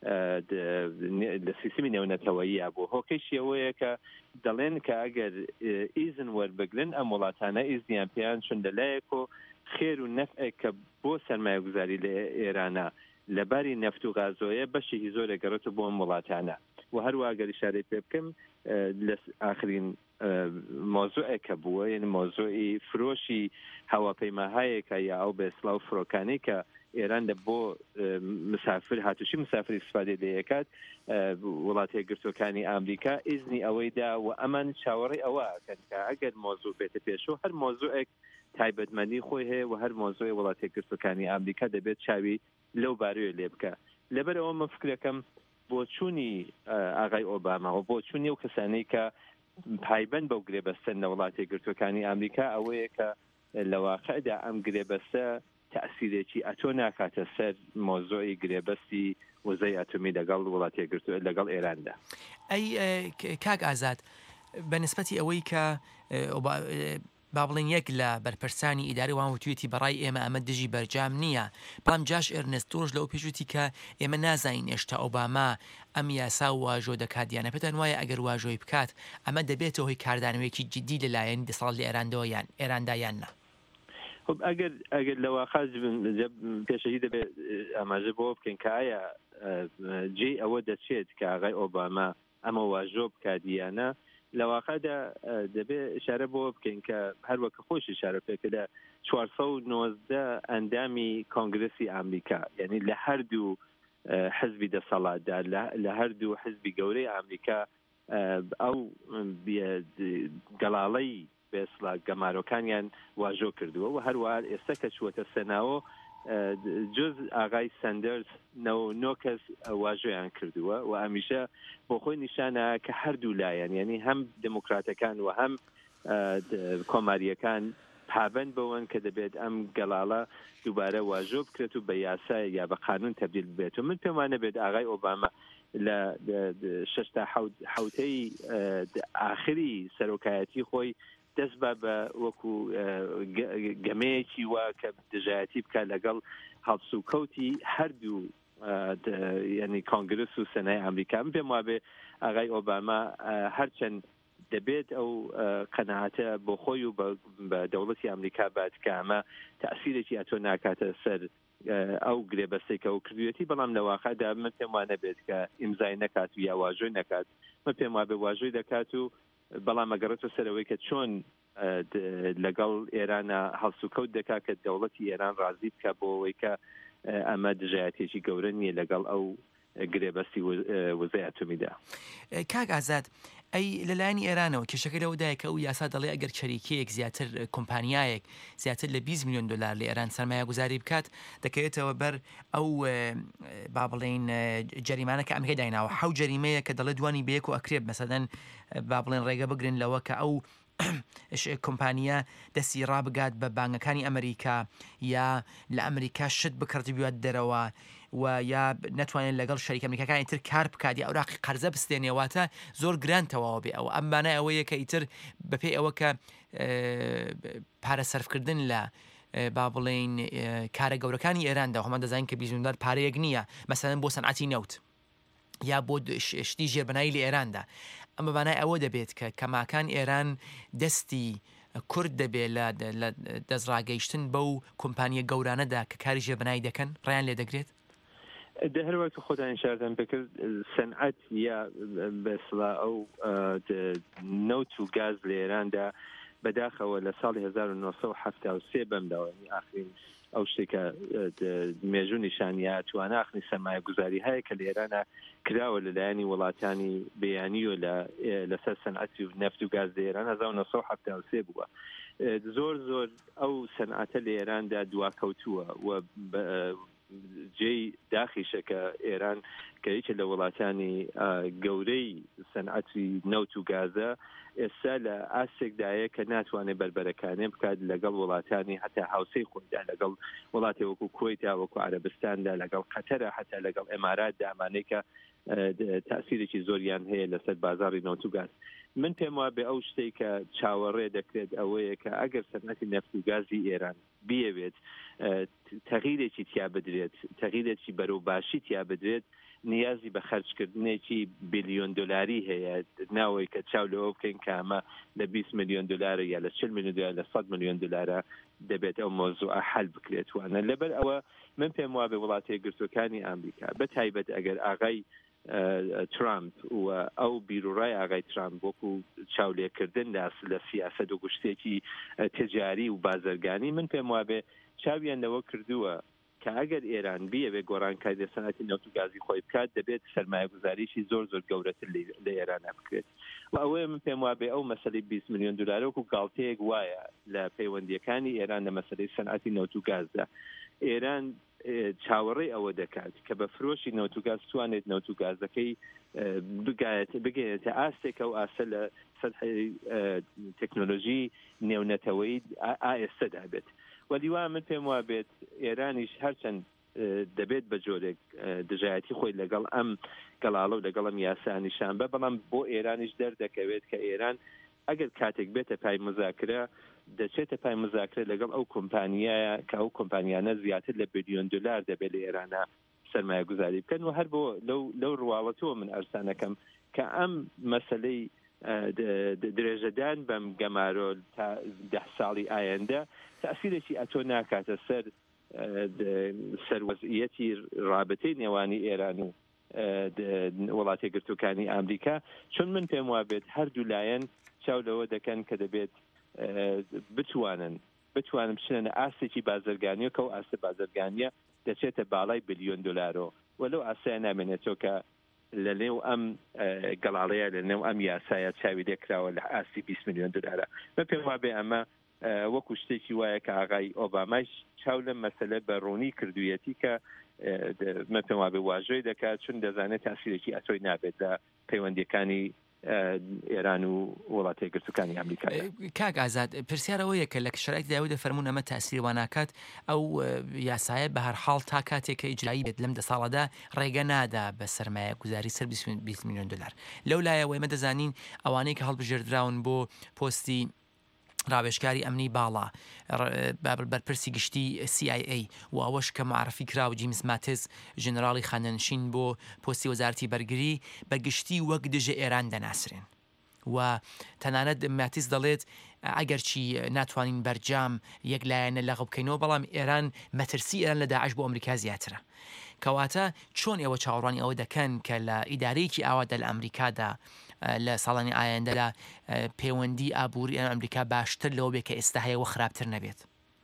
لە سیستمی نێونەتەوەییە بوو. هۆکەیشی ئەوەیە کە دەڵێن کە ئەگەر ئیزن وەربگرن ئەم وڵاتانە ئیزنیان پێیان چون لەلایەک و خێر و نەفعێک کە بۆ سەرمایە گوزاری لە ئێرانە لەباری نەفت و غازۆیە بەشێکی زۆر گەڕێتە بۆ ئەم وڵاتانە. و هەروە ئەگەر ئیشارەی پێ بکەم لە ئاخرین مۆزوعێکە بووە، یعنی مۆزوعی فرۆشی هەواپەیماهایەکە یا ئەو بێسڵا و فڕۆکانەی کە ئێران لە بۆ مسافر هاتوشی مسافری سفادێ دەیەکات وڵات یەکگرتوەکانی ئامریکا ئیزنی ئەوەیدا و ئەمان چاوەڕێی ئەوە کەن کە ئەگەر مۆزوع بێتە پێشەوە هەر مۆزوعێک تایبەتمەندی خۆی هەیە و هەر مۆزوعی وڵات یەکگرتوەکانی ئامریکا دەبێت چاوی لەو باروێ لێ بکە. لەبەر ئەوە من فکرەکەم بۆ چوونی ئاغای ئۆباما و بۆ چوونی و کەسانەی کە پایبەند بەو گرێبەستن لە وڵات یەکگرتوەکانی ئامریکا ئەوەیە کە لە واقعدا ئەم گرێبەستە تەئسیرێکی ئەتۆ ناکاتە سەر مۆزوعی گرێبەستی وزەی ئەتۆمی لەگەڵ وڵات یەکگرتووە لەگەڵ ئێراندا. ئەی کاک ئازاد بە نسبەتی ئەوەی کە با بڵێن یەک لە بەرپرسانی ئیداری وان وتوێتی بەڕای ئێمە ئەمە دژی بەرجام نییە، بەڵام جاش ئێرنست تۆش لەو پێشوتی کە ئێمە نازانین ئێشتا ئۆباما ئەم یاسا واژۆ دەکاتیانە پێتان وایە ئەگەر واژۆی بکات ئەمە دەبێتەوە هۆی کاردانەوەیەکی جدی لەلایەن دەسەڵات لە ئێرانەوە یان ئێراندایان نا. خب ئەگەر ئەگەر لە واقع پێشەهی دەبێت ئاماژە بۆ بکەین کە ئایا جێ ئەوە دەچێت کە ئاغای ئۆباما ئەمە واژۆ بکاتیانە، لە واقعدا دەبێت ئشارە بۆ بکەین کە هەروەکە خۆش ئشارە پێکە لە چوارسەد و نۆزدە ئەندامی کۆنگرسی ئامریکا، یعنی لە هەردوو حزبی دەسەڵاتدا لە هەردوو حزبی گەورەی ئامریکا ئەو گەڵاڵەی بێسڵا گەمارۆکانیان واژۆ کردووە و هەروە ئێستا کە چوەتە سەناوە جز ئاغای سەندەرز نۆ کەس واژۆیان کردووە و ئەمیشە بۆ خۆی نیشانە کە هەردوو لایەن، یعنی هەم دموکراتەکان و هەم کۆماریەکان پابند بەوەن کە دەبێت ئەم گەڵاڵە دووبارە واژۆ بکرێت و بە یاسا یا بە قانون تەبدیل بێت. و من پێم وانە بێت ئاغای ئۆباما لە شەش تا حەوتەی ئاخری سەرۆکایەتی خۆی دەست بە بە وەکو گەمەیەکی وا کە دژایەتی بکە لەگەڵ هەڵس و کەوتی هەردوو یعنی کۆنگرس و سەنای ئەمریکا. من پێم وابێ ئاغای ئۆباما هەرچەند دەبێت ئەو قەناعەتە بۆ خۆی و بە دەوڵەتی ئەمریکا بات کە ئەمە تەئسیرێکی ئەتۆ ناکاتە سەر ئەو گرێبەستەی کە ئەو کردوێتی، بەڵام لە واقعدا من پێم وانە بێت کە ئیمزای نەکات و یا واژۆی نەکات. من پێم وابێ واژۆی دەکات و بەڵام ئەگەڕێتە سەرەوەی کە چۆن لەگەڵ ئێرانە هەڵس و کەوت دەکات کە دەوڵەتی ئێران ڕازی بکە بۆ ئەوەی کە ئەمە دژایەتێکی گەورە نییە لەگەڵ ئەو گرێبەستی وزەی ئەتۆمیدا. کاک ئازاد ئەی لەلایەنی ئێرانەوە کێشەکە لەوەدایە کە ئەو یاسا دەڵێ ئەگەر چەریکەیەک زیاتر کۆمپانیایەک زیاتر لە بیست میلیۆن دلار لە ئێران سەرمایە گوزاری بکات دەکەوێتەوە بەر ئەو با بڵێن جەریمانە کە ئەمریکا دایناوە حەوت جەریمەیە کە دەڵێ دوانی بەیەک و ئەکرێت مەسەلەن با بڵێن ڕێگە بگرن لەوە کە ئەو کۆمپانیە دەستی ڕابگات بە بانگەکانی ئەمریکا یا لە ئەمریکا شت بکڕێت بیوات دەرەوە و یا نتوانێت لەگەڵ شەریک ئەمریکاکانی تر کار بکات یا ئەوراقی قەرزە بستێنێواتە زۆر گران تەواو بێ. ئەو ئەم بانە ئەوەیە کە ئیتر بەپێی ئەوە کە پارە سەرفکردن لە با بڵێن کارە گەورەکانی ئێراندا هەمان دەزانین کە بیزوندار پارەیەک نییە، مەسەلەن بۆ سەنعەتی نەوت یا بۆ شتی ژێربنایی لە ئێراندا. ئەمە بانای ئەوە دەبێت کە کەماکان ئێران دەستی کورد دەبێت لە دەستڕاگەیشتن بەو کۆمپانیە گەورانەدا کە کاری ژێربنایی دەکەن ڕیان لێ دەگرێت. هەر وەک خۆتان ئیشارەتان پێکرد سەنعەت یا بەسڵا ئەو نەوت و گاز لە ئێراندا بەداخەوە لە ساڵی هەزار و نۆسەد و حەفتا و سێ بەمداوە ئاخرین ئەو شتێکە مێژوو نیشانیا توانە ئاخنی سەرمایە گوزاری هەیە کە لە ئێرانە کراوە لەلایەنی وڵاتانی بەیانی و لەسەر سەنعەتی و نەفت و گاز لە ئێران هەزار و نۆسەد و حەفتا و سێ بووە. زۆر زۆر ئەو سەنعەتە لە ئێراندا دواکەوتووە و جێی داخیشەکە ئێران کە یەکێ لە وڵاتانی گەورەی سەنعەتی نەوت و گازە ئێستا لە ئاسێکدایە کە ناتوانێت بربەرەکانێ بکات لەگەڵ وڵاتانی هەتا هاوسەی خۆیدا لەگەڵ وڵاتی وەکو کۆیتا وەکو عەرەبستاندا لەگەڵ قەتەرە هەتا لەگەڵ ئێمارات دامانەی کە تەئسیرێکی زۆریان هەیە لەسەر بازاڕی نەوت و گاز. من پێم وابێ ئەو شتەی کە چاوەڕێ دەکرێت ئەوەیە کە ئەگەر سەنعەتی نەفت و گازی ئێران بیەوێت تەغیرێکی تیا بدرێت، تەغیرێکی بەرەو باشی تیا بدرێت، نیازی بە خەرجکردنێکی بیلیۆن دلاری هەیە ناوەی کە چاو لەوە بکەین کە ئەمە لە بیست میلیۆن دلار یا لە چل میلیۆن دلار لە سەد میلیۆن دلارە دەبێت ئەو مۆزوعە حەل بکرێت. وانە لەبەر ئەوە من پێم وابێ وڵاتە یەکگرتوەکانی ئەمریکا بە تایبەت ئەگەر ئاغای ترامپ و ئەو بیرروڕای ئاغای ترامپ وەکو چاولێکردن لە سیاسەت و گشتێکی تجاری و بازرگانی من پێم وابێ چاویان لەوە کردووە کە ئەگەر ئێران بیەوێ گۆڕانکاری لە سەنەتی نەوت و گازی خۆی بکات دەبێت سەرمایە گوزاریشی زۆر زۆر گەورەتر لە ئێرانە بکرێت و ئەوەیە من پێم وابێ ئەو مەسەلەی بیست ملیۆن دلار وەکو گاڵتەیەک وایە لە پەیوەندیەکانی ئێران لە مەسەلەی سەنعەتی نەوت و گازدا ئێران چاوەڕێی ئەوە دەکات کە بە فرۆشی نەوت و گاز توانێت نەوت و گازەکەی بگەێتە ئاستێکە و ئاسە لە سەرحی تەکنۆلۆژی نێونەتەوەی ئائێستەدا بێت وەلیوا من پێم وابێت ئێرانیش هەرچەند دەبێت بە جۆرێک دژایەتی خۆی لەگەڵ ئەم گەڵاڵە و لەگەڵ ئەم یاسانیشان بە بەڵام بۆ ئێرانیش دەردەکەوێت کە ئێران ئەگەر کاتێک بێتە پای مذاکرە دەچێتە پای مذاکرە لەگەڵ ئەو کۆمپانیایە کە ئەو کۆمپانیانە زیاتر لە بیلیۆن دلار دەبێت لە ئێرانە سەرمایە گوزاری بکەن و هەر بۆ لەو ڕواڵەتەوە من ئەرسانەکەم کە ئەم مەسەلەی درێژەدان بەم گەمارۆ تا ده ساڵی ئایندە تەسیرێکی ئەتۆ ناکاتە سەر سەروەزعیەتی رابطەی نێوانی ئێران و وڵاتی گرتوەکانی ئەمریکا چون من پێم وابێت هەردوو لایەن چاو لەوە دەکەن کە دەبێت بتوانن بتوانن بچنە ئاستێکی بازرگانیە کە ئەو ئاستە بازرگانیە دەچێتە باڵای بلیۆن دلارۆ وەلەو ئاسایە نامێنێتەوە کە لە نێو ئەم گەڵاڵەیە لە نێو ئەم یاسایە چاوی دەکراوە لە ئاستی بیست ملیۆن دلارە من پێم وابێ ئەمە وەکو شتێکی وایە کە ئاغای ئۆبامایش چاو لەم مەسەلە بە ڕوونی کردوویەتی کە من پێم وابێ واژۆی دەکات چون دەزانێت تاسیرێکی ئەتۆی نابێت لە پەیوەندیەکانی ئێران و وڵاتی گرتوەکانی ئەمریکا. کاک ئازاد پرسیارەوەیە کە لە شرایطی داوای دەفەرمونون ئەمە تاسیری ناکات ئەو یاسایە بە هەر حاڵ تا کاتێک کە ئیجرایی بێت لەم دە ساڵەدا ڕێگە نادا بە سەرمایە گوزاری سەر بیست ملیۆن دلار لەو لایەوەی مە دەزانین ئەوانەی کە هەڵبژێردراون بۆ پۆستی ڕاوێژکاری ئەمنی باڵا بەرپرسی گشتی سی آی ای و ئەوەش کە معرفی کرا و جیمز ماتز ژنراڵی خانەنشین بۆ پۆستی وەزارەتی بەرگری بە گشتی وەک دژە ئێران دەناسرێن و تەنانەت ماتیز دەڵێت ئەگەر چی ناتوانین بەرجام یەک لایەنە لەغڵ بکەینەوە بەڵام ئێران مەترسی ئێران لە داعش بۆ ئەمریکا زیاترە کەواتە چۆن ئێوە چاوەڕوانی ئەوە دەکەن کە لە ئیدارەیەکی ئاوادە لە ئەمریکادا لە ساڵانی ئایندەدا پەیوەندی ئابووری ئەمریکا باشتر لەوە بێت کە ئێستا هەیە و خراپتر نەبێت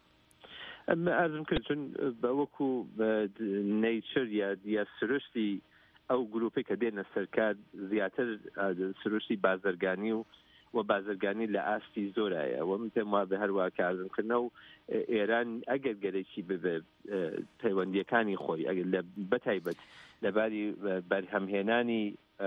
ئەزم کرد چون بەوەکو نەیچر یا سروشتی ئەو گروپی کە دێنە سەرکار زیاتر سروشتی بازرگانی و و بازرگانی لە ئاستی زۆرایە و من پێم وابێ هەروە کارکردنە و ئێران ئەگەر گەرەی ببێ پەیوەندیەکانی خۆی ئەگەر لە بەتایبەت لەباری بەرهەمهێنانی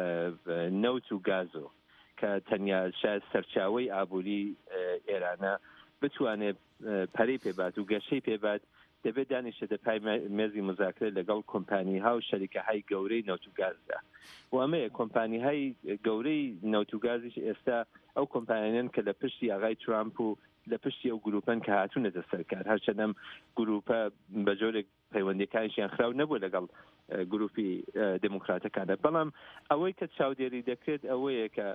نەوت و گازۆ کە تەنیا شاید سەرچاوەی ئابووری ئێرانە بتوانێت پەرەی پێبات و گەشەی پێبات دەبێت دانیشتە پای مێزی مذاکرە لەگەڵ کۆمپانیها و شەریکەهای گەورەی نەوت و گازدا و ئەمەیە کۆمپانیهای گەورەی نەوت و گازیش ئێستا ئەو کۆمپانیان کە لە پشتی ئاغای ترامپ و لە پشتی ئەو گروپن کە هاتوونەتە سەرکار هەرچەندەم گروپە بە جۆرێک پەیوەندیەکانیشیان خراو نەبوو لەگەڵ گروپی دموکراتەکانە بەڵام ئەوەی کە چاودێری دەکرێت ئەوەیە کە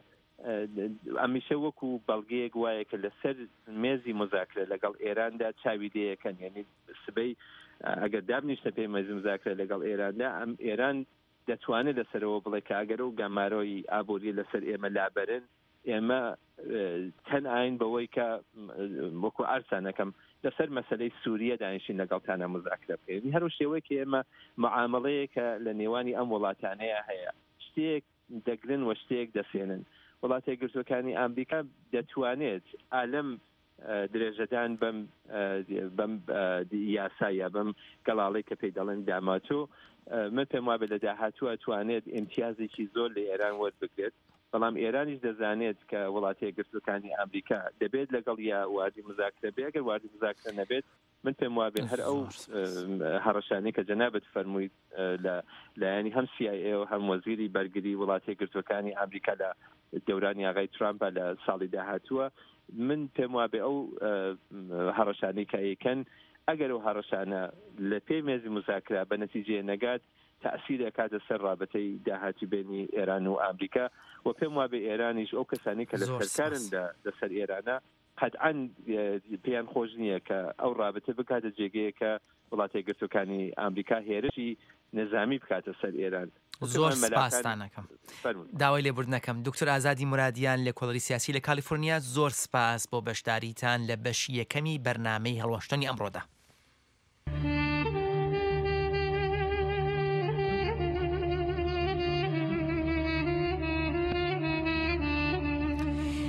ئەمیشە وەکو بەڵگەیەک وایە کە لەسەر مێزی مذاکرە لەگەڵ ئێراندا چاوی دەیەکەن یعنی سبەی ئەگەر دابنیشتە پێی مێزی مذاکرە لەگەڵ ئێراندا ئەم ئێران دەتوانێت لەسەرەوە بڵێ کە ئەگەر و گەمارۆی ئابووری لەسەر ئێمە لابەرن ئێمە تەن ئاین بەوەی کە وەکو ئارسانەکەم لەسەر مەسەلەی سووریە دانیشین لەگەڵتانە مذاکرە بکەین هەرو شێوەیەکی ئێمە معاملەیەکە لە نێوانی ئەم وڵاتانەیە هەیە شتێک دەگرن و شتێک دەسێنن وڵاتی گرتوەکانی ئەمریکا دەتوانێت ئالەم درێژەدان بەم بەم یاسایە بەم گەڵاڵی کە پێی دەڵێن داماتۆ من پێم وابێ لە داهاتووە توانێت ئیمتیازێکی زۆر لە ئێران وەربگرێت بەڵام ئێرانیش دەزانێت کە وڵاتی گرتوەکانی ئەمریکا دەبێت لەگەڵ یا وادی مذاکرە بێ ئەگەر وادی مذاکرە نەبێت من پێم وابێ هەر ئەو هەڕەشانی کە جەنابەت فەرموویت لە لایەنی هەم سی آی ای و هەم وەزیری بەرگری وڵاتی گرتوەکانی ئەمریکا لە دەورانی ئاغای ترامپە لە ساڵی داهاتووە من پێم وابێ ئەو هەڕەشانی کە یەکەن ئەگەر ئەو هەڕەشانە لە پێی مێزی مذاکرە بە نەتیجەیە نەگات تأثیر کاتە سەر رابطەی داهاتی بینی ئێران و ئەمریکا و پێم وابێ ئێرانیش ئەو کەسانی کە لە سەرکارن لەسەر ئێرانە قەتعاً پێیان خۆش نییە کە ئەو رابطە بکاتە جێگەیە کە وڵاتی گرتوەکانی ئەمریکا هێرشی نظامی بکاتە سەر ئێران. زۆر سپاستانەکەم داوای لێبوردنەکەم دکتۆر ئازادی مرادیان لە کۆڵەری سیاسی لە کالیفۆرنیا زۆر سپاس بۆ بەشداریتان لە بەشی یەکەمی بەرنامەی هەڵوەشتنی ئەمڕۆدا.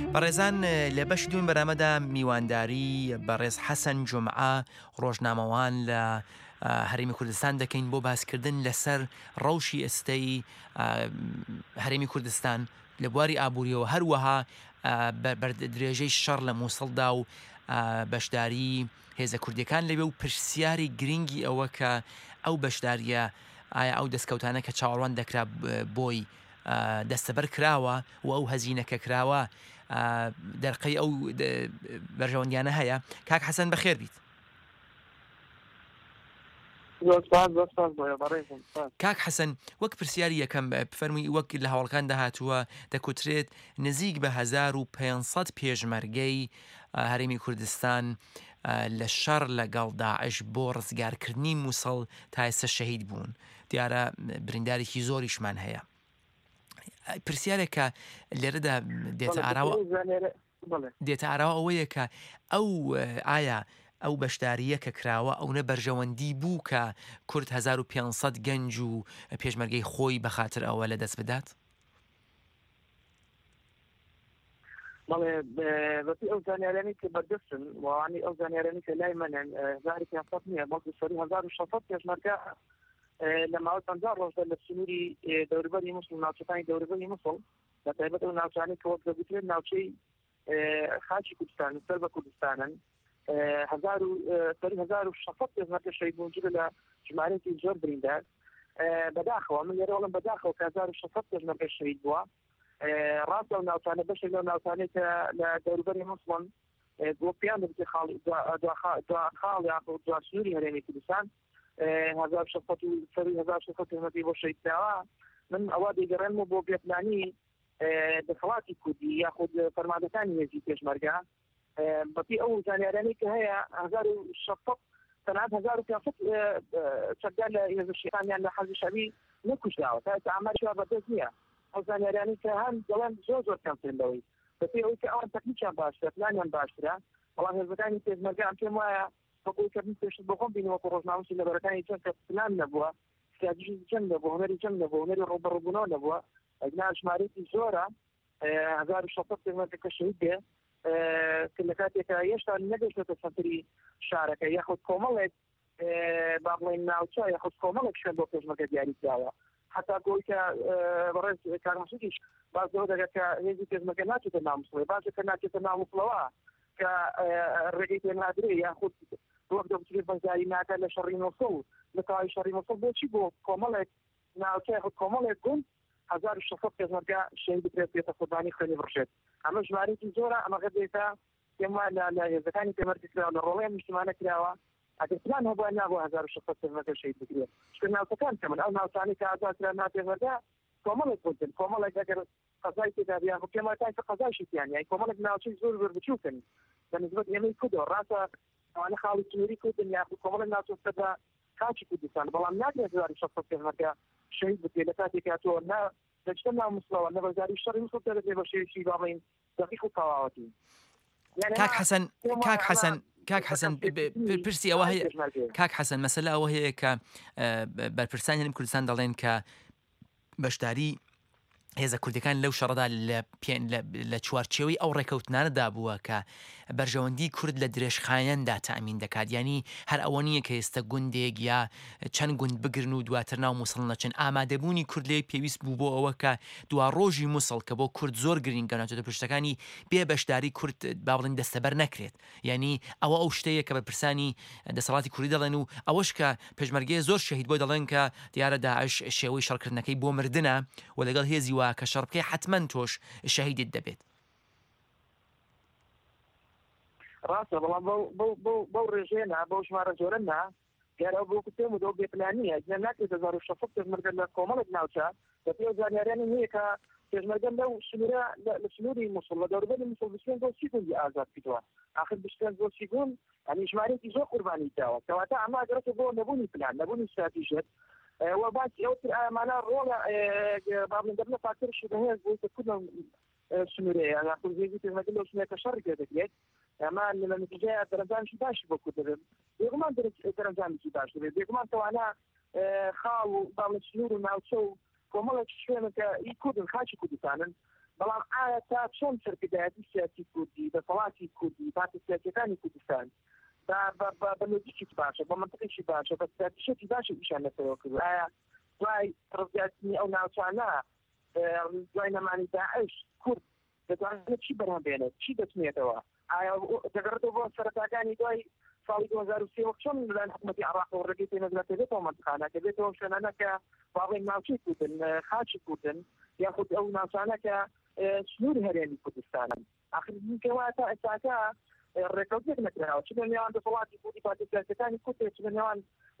بەڕێزان لە بەش دوین بەرامەدا میوانداری بەڕێز حەسەن جومعە ڕۆژنامەوان لە هەرێمی کوردستان دەکەین بۆ باسکردن لەسەر ڕەوشی ئێستەی هەرێمی کوردستان لە بواری ئابووریەوە، هەروەها درێژەی شەڕ لە مووسڵدا و بەشداری هێزە کوردیەکان لەوێ و پرسیاری گرنگی ئەوە کە ئەو بەشداریە ئایا ئەو دەستکەوتانە کە چاوەڕوان دەکرا بۆی دەستەبەر کراوە و ئەو هەزینەکە کراوە دەرقەی ئەو بەرژەوەندیانە هەیە. کاک حەسەن بەخێر بیت. کاک حەسەن، وەک پرسیاری یەکەم بفەرمووی وەک لە هەوڵەکان داهاتووە دەکوترێت نزیک بە هەزار و پێنج پێشمەرگەی هەرێمی کوردستان لە شەڕ لەگەڵ داعش بۆ ڕزگارکردنی مووسڵ تا ئێستا شەهید بوون. دیارە بریندارێکی زۆریشمان هەیە. پرسیارێکە لێرەدا دێتە ئاراوە دێتە ئاراوە ئەوەیە کە ئەو ئایا ئەو بەشداریە کە کراوە ئەوە بەرژەوەندی بوو کە کورد هەزار و پێنج سەد گەنج و پێشمەرگەی خۆی بەخاتر ئەوە لە دەست بدات؟ بەڵێ بەپی ئەو زانیارانی کە بەردەستن وانی ئەو زانیارانی کە لای منن هەزار و پێنج سەد نییە، بەڵکو سەری هەزار و شەش سەد پێشمەرگە لە ماوەی پەنجا ڕۆژدا لە سنووری دەوروبەری مووسڵ ناوچەکانی دەوروبەری مووسڵ بە تایبەت ئەو ناوچانەی کە وەک دەگوترێت ناوچەی خاچی کوردستان سەر بە کوردستانن سەری هەزار و شەش سەد پێشمەرگە شەهید بوون جگە لە ژمارەیەکی زۆر بریندار. بەداخەوە من لێرە وەڵم بەداخەوە کە هەزار و شەش سەد پێشمەرگە شەهید بووە. ڕاستە ئەو ناوچانە بەشێک لەو ناوچانەی کە لە دەوروبەری مووسڵن بۆ پێیان دەبێت دوا خاڵ یان دوا سنووری هەرێمی کوردستان هەزار و شەش سەد و سەری هەزار و شەش سەد پێشمەرگەی بۆ شەهید کراوە. من ئەوە دەیگەڕێنمەوە بۆ بێپلانی دەسەڵاتی کوردی یاخود فەرماندەکانی هێزی پێشمەرگە بەپی ئەو زانیارانەی کە هەیە هەزار و شەش سەد تەنانەت هەزار و پێنج سەد چەکدار لە هێزە شیعیان لە حەزی شەوی نەکوژراوە تا ئێستا ئاماریشیان بەدەست نییە. ئەو زانیارانی کە هەم دەڵێن زۆر زۆر کەمترن لەوەی بەپی ئەوەی کە ئەوان تەکنیکیان باشترە پلانیان باشترە، بەڵام هێزەکانی پێشمەرگە ئەم پێم وایە بەبووی کە پێشتر بۆ خۆم بینەوە کە ڕۆژنامەی لەبەرەکانی چەند کە پلان نەبووە، استراتیژی جەنگ نەبووە، هونەری جەنگ نەبووە، هونەری ڕوبەڕووبوونەوە نەبووە. ئەگنا ژمارەیەکی زۆرە هەزار و شەش سەد پێشمەرگە کە شەهید بێ کە لە کاتێکە هێشتا نەگەشتێتە سەنتری شارەکە یاخود کۆمەڵێک با بڵێن ناوچە یاخود کۆمەڵێک شوێن بۆ پێشمەرگە دیاری کراوە. حتا گۆی کە بەڕێز کارمەسوودیش باز لەوە دەگات کە هێزی پێشمەرگە ناچێتە ناومووسڵێ، باشە کە ناچێتە ناومووسڵەوە کە ڕێگەی پێ نادرێ یاخود وەک دەبترێت بەزاری ناکات لە شەڕی مووسڵ لە تەواوی شەڕی مووسڵ بۆچی بۆ کۆمەڵێک ناوچە یاخود کۆمەڵێک گوند هەزار و شەش سەد پێشمەرگە شەهید بکرێت بێتە قوربانی خوێنی بڕشێت. ئەمە ژمارەیەکی زۆرە. ئەمە غەدێتە پێم وایە لە هێزەکانی پێمەرگە کراوە لە ڕۆڵەیان نیشتیمانە کراوە ئەگەر پلان هەبووە نابووە هەزار و شەش سەد پێشمەرگە شەهید بکرێت. چکە ناوچەکان کەمن ئەو ناوچانەی کە ئازاد کرا ناپێمەرگە کۆمەڵێک بوون کۆمەڵێک ئەگەر قەزای تێدا بیان پێم وایە تا قەزایشیان یان کۆمەڵێک ناوچەی زۆر زۆر بچووکن بەنسبەت ئێمەی کوردەوە. ڕاستە ئەوانە خاڵی سنووری کوردن یاخود کۆمەڵێک ناوچەکەدا خاچی کوردستان، بەڵام ناکرێت هەزار و شەش سەد پێشمەرگە شەهید بکرێت لە کاتێکا تۆ نا دەچتە ناومووسڵەوە نەبەزاری شەڕی مووسڵ دەبێت بە شێوەیەکی باڵێن دقیق و تەواوەتی. کاک حەسەن کاک حەسەن کاک حەسەن پرسی ئەوە هەیە کاک حەسەن مەسەلە ئەوە هەیە کە بەرپرسانی هەرێمی کوردستان دەڵێن کە بەشداری هێزە کوردەکان لەو شەڕەدا لە چوارچێوەی ئەو ڕێکەوتنانەدا بووە کە بەرژەوەندی کورد لە درێژخایەندا تەئەمین دەکات. ینی هەر ئەوە نییە کە ئێستا گوندێک یا چەند گوند بگرن و دواتر ناو مووسڵ نەچن. ئامادەبوونی کورد لێ پێویست بوو بۆ ئەوە کە دوا ڕۆژی مووسڵ کە بۆ کورد زۆر گرنگە ناوچەتە پشتەکانی بێ بەشداری کورد با بڵێن دەستەبەر نەکرێت. ینی ئەوە ئەو شتەیە کە بەرپرسانی دەسەڵاتی کوردی دەڵێن و ئەوەش کە پێشمەرگەی زۆر شەهید بۆ دەڵێن کە دیارە داعش شێوەی شەڕکردنەکەی بۆ مردنە و لەگەڵ هێزی وا کە شەڕ بکەی حتمەن تۆش شەهیدت دەبێت. ڕاستە بەڵام بەو ڕێژێنە بەو ژمارە جۆرەنا دیارە بۆ کوتێم و دۆ بێپلانیە جنە ناکرێت هەزار و شەش سەد پێشمەرگە لە کۆمەڵێک ناوچە بە پێ زانیاریانی هەیە کە پێشمەرگە لەو سنوورە لە سنووری مووسڵ لە دەوروبەری مووسڵ بچێن بۆ چی گوندی ئازاد کردووە. ئاخر بچێن بۆ چی گوند ئەنی ژمارەیەکی زۆر قوربانی داوە کەواتە ئەمە ئەگەرێتە بۆ نەبوونی پلان نەبوونی استراتیژیەت و باسی ئەوتر ئامانە ڕۆڵە بابلێندەرنە فاکتۆرشی بەهێز بۆی کە کورد سنوورەیە یاخود هێزی پێشمەرگە لەو سنوورەیە کە شەڕی پێ دەکرێت ئەمە لە نەتیجەیە دەرەنجامشی باشی بۆ کورد دەبێت. بێگومان دەرەنجامێکی باش دەبێت. بێگومان تەوانە خاڵ و باڵە سنوور و ناوچە و کۆمەڵێک شوێنە کە ئی کوردن خاچی کوردستانن بەڵام ئایا تا چۆن سەرکردایەتی سیاسی کوردی دەسەڵاتی کوردی پارتە سیاسیەکانی کوردستان بە لۆجیکی باشە بە منطقێکی باشە بە استراتیژیەکی باشی نیشانەتەوە کرد ئایا دوای ڕزگارکردنی ئەو ناوچانە دوای نەمانی داعش کورد دەتوانێت چی بەرهەمبێنێت چی دەچنێتەوە ئایا دەگەڕێتەوە بۆ سەرەتاکانی دوای ساڵی دوو هەزار و سێ وەک چۆن لەلایەن حکوومەتی عێراق و ڕێگەی پێنەگرێتێت بێتەوە مەنطقانە کە بێتەوە شوێنانە کە باڵێن ناوچەی کوردن خاچی کوردن یاخود ئەو ناوچانە کە سنووری هەرێمی کوردستانن آخر کەوا تا ئێستاکە ڕێکەوتێک نەکراوە چ لە نێوان دەسەڵاتی کوردی پارتە سیاسیەکانی کورد چ لە نێوان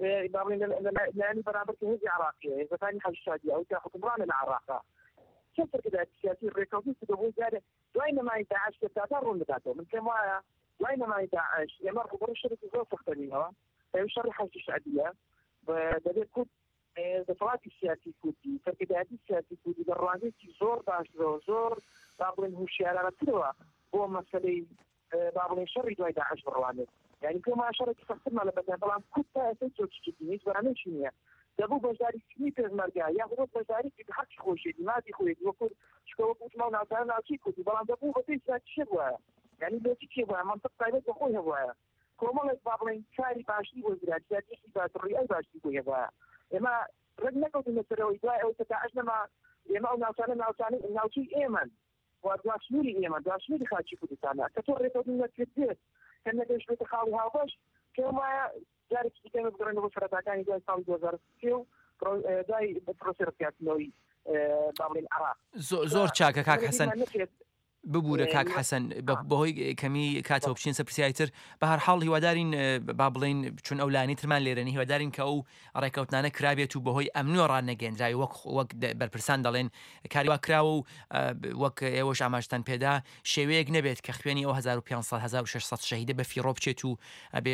لایەنی بەرامبەر کە هێزی عێراقیە هێزەکانی حەشیشادیە ئەو کە حکومڕانە لە عێراقا چەند سەرکردایەتی سیاسی ڕێکەوتی کردبوو جارێ دوای نەمای داعش کە داتا ڕوون بداتەوە من پێم وایە دوای نەمای داعش ئێمە ڕوبەڕووی شەرێکی زۆر سەختەرینەوە ئەو شەڕی حەشیشادیە دەبێت کورد دەسەڵاتی سیاسی کوردی سەرکردایەتی سیاسی کوردی بە ڕوانگەیەکی زۆر باشترەوە زۆر با بڵێن هوشیارانەترەوە بۆ مەسەلەی با بڵێن شەڕی دوای داعش بڕوانێت یعنی پێم وایە شەڕێکی سەختترمان لە بەردەم بەڵام کورد تا ئێستا چۆچکی هیچ بەرامەیەکی نییە دەبوو بەشداریکردنی پێشمەرگا یا بۆ بەشداریکی حەقی خۆشیێتی مادی خۆیەتی وە کورد شکەوە گوتما و ناوچانە ناوچەی کوردی بەڵام دەبوو بە پێی سیاسیشت وایە یعنی لۆجیکی وایە مەنطق تایبەت بە خۆی هەبوایە کۆمەڵێک با بڵێن کاری باشی بۆ زراعەتی باشتری ئەی باشی بۆ هەبوایە ئێمە ڕێک نەکەوتینە سەرەوەی دوای ئەو کە داعش نەما ئێمە ئەو ناوچانە ناوچانە ناوچەی ئێمەن و دواشنووری ئێمە دواشنووری خاچی کوردستانە کە تۆ ڕێکەوتین نەکردێت کە نەگەیشت بێتە خاڵی هاوبەش پێم وایە جارێکی دیکە بگەڕێنەوە بۆ سەرەتاکانی دوای ساڵی دوو هەزار و سێ و دوای پرۆسە ڕاستیکردنەوەی با بڵێن عێراق زۆر چاکە کاک حەسەن ببوورە کاک حەسەن بەهۆی کەمی کاتەوە بچین سەر پرسیایتر بە هەر حاڵ هیوادارین با بڵێن چون ئەو لانی ترمان لێرەنی هیوادارین کە ئەو ڕێکەوتانە کرابێت و بەهۆی ئەمنوە ڕانەگەێنراوی وەک وەک بەرپرسان دەڵێن کاری وا کراوە و وەک ئێوەش ئاماژتان پێدا شێوەیەک نەبێت کە خوێنی ئەو هەزار و پێنجسەد هەزار و شەشسەد شەهیدە بە فیڕۆ بچێت و ئەبێ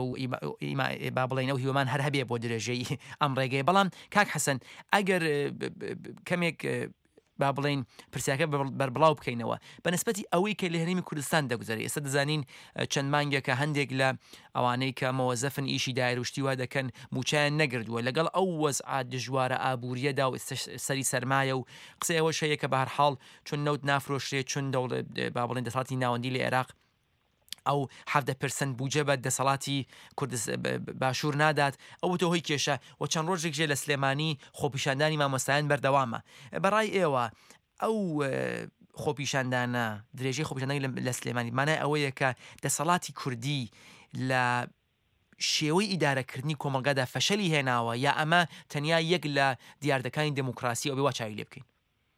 با بڵێن ئەو هیوەمان هەر هەبێ بۆ درێژەی ئەم ڕێگەی بەڵام کاک حەسەن ئەگەر کەمێک با بڵێن پرسیاکە بەربڵاو بکەینەوە بەنسبەتی ئەوەی کە لە هەرێمی کوردستان دەگوزارێت ئێستا دەزانین چەند مانگێکە هەندێک لە ئەوانەی کە مەوەزەفن ئیشی دایرشتی وا دەکەن موچیان نەگردووە لەگەڵ ئەو وەزعات دژوارە ئابوووریەدا و سەری سەرمایە و قسە ئەوە شەیە کە بە هەر حاڵ چون نەوت نافرۆشرێت چون با بڵێن دەسەڵاتی ناوەندی لە عێراق ئەو حەڤدە پرسەنت بوجە بە دەسەڵاتی باشوور نادات ئەو تۆ هۆی کێشە و چەند ڕۆژێک ژێ لە سلێمانی خۆپیشاندانی مامۆستایان بەردەوامە بەڕای ئێوە ئەو خۆپیشاندانە درێژەی خۆپیشاندانی لە سلێمانی مانای ئەوەیە کە دەسەڵاتی کوردی لە شێوەی ئیدارەکردنی کۆمەلگادا فەشەلی هێناوە یا ئەمە تەنیا یەک لە دیاردەکانی دموکراسی ئەو بێ وا چاوی لێ بکەین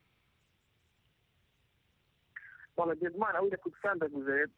والله بێگومان ئەوەی لە کوردستان دەگوزێت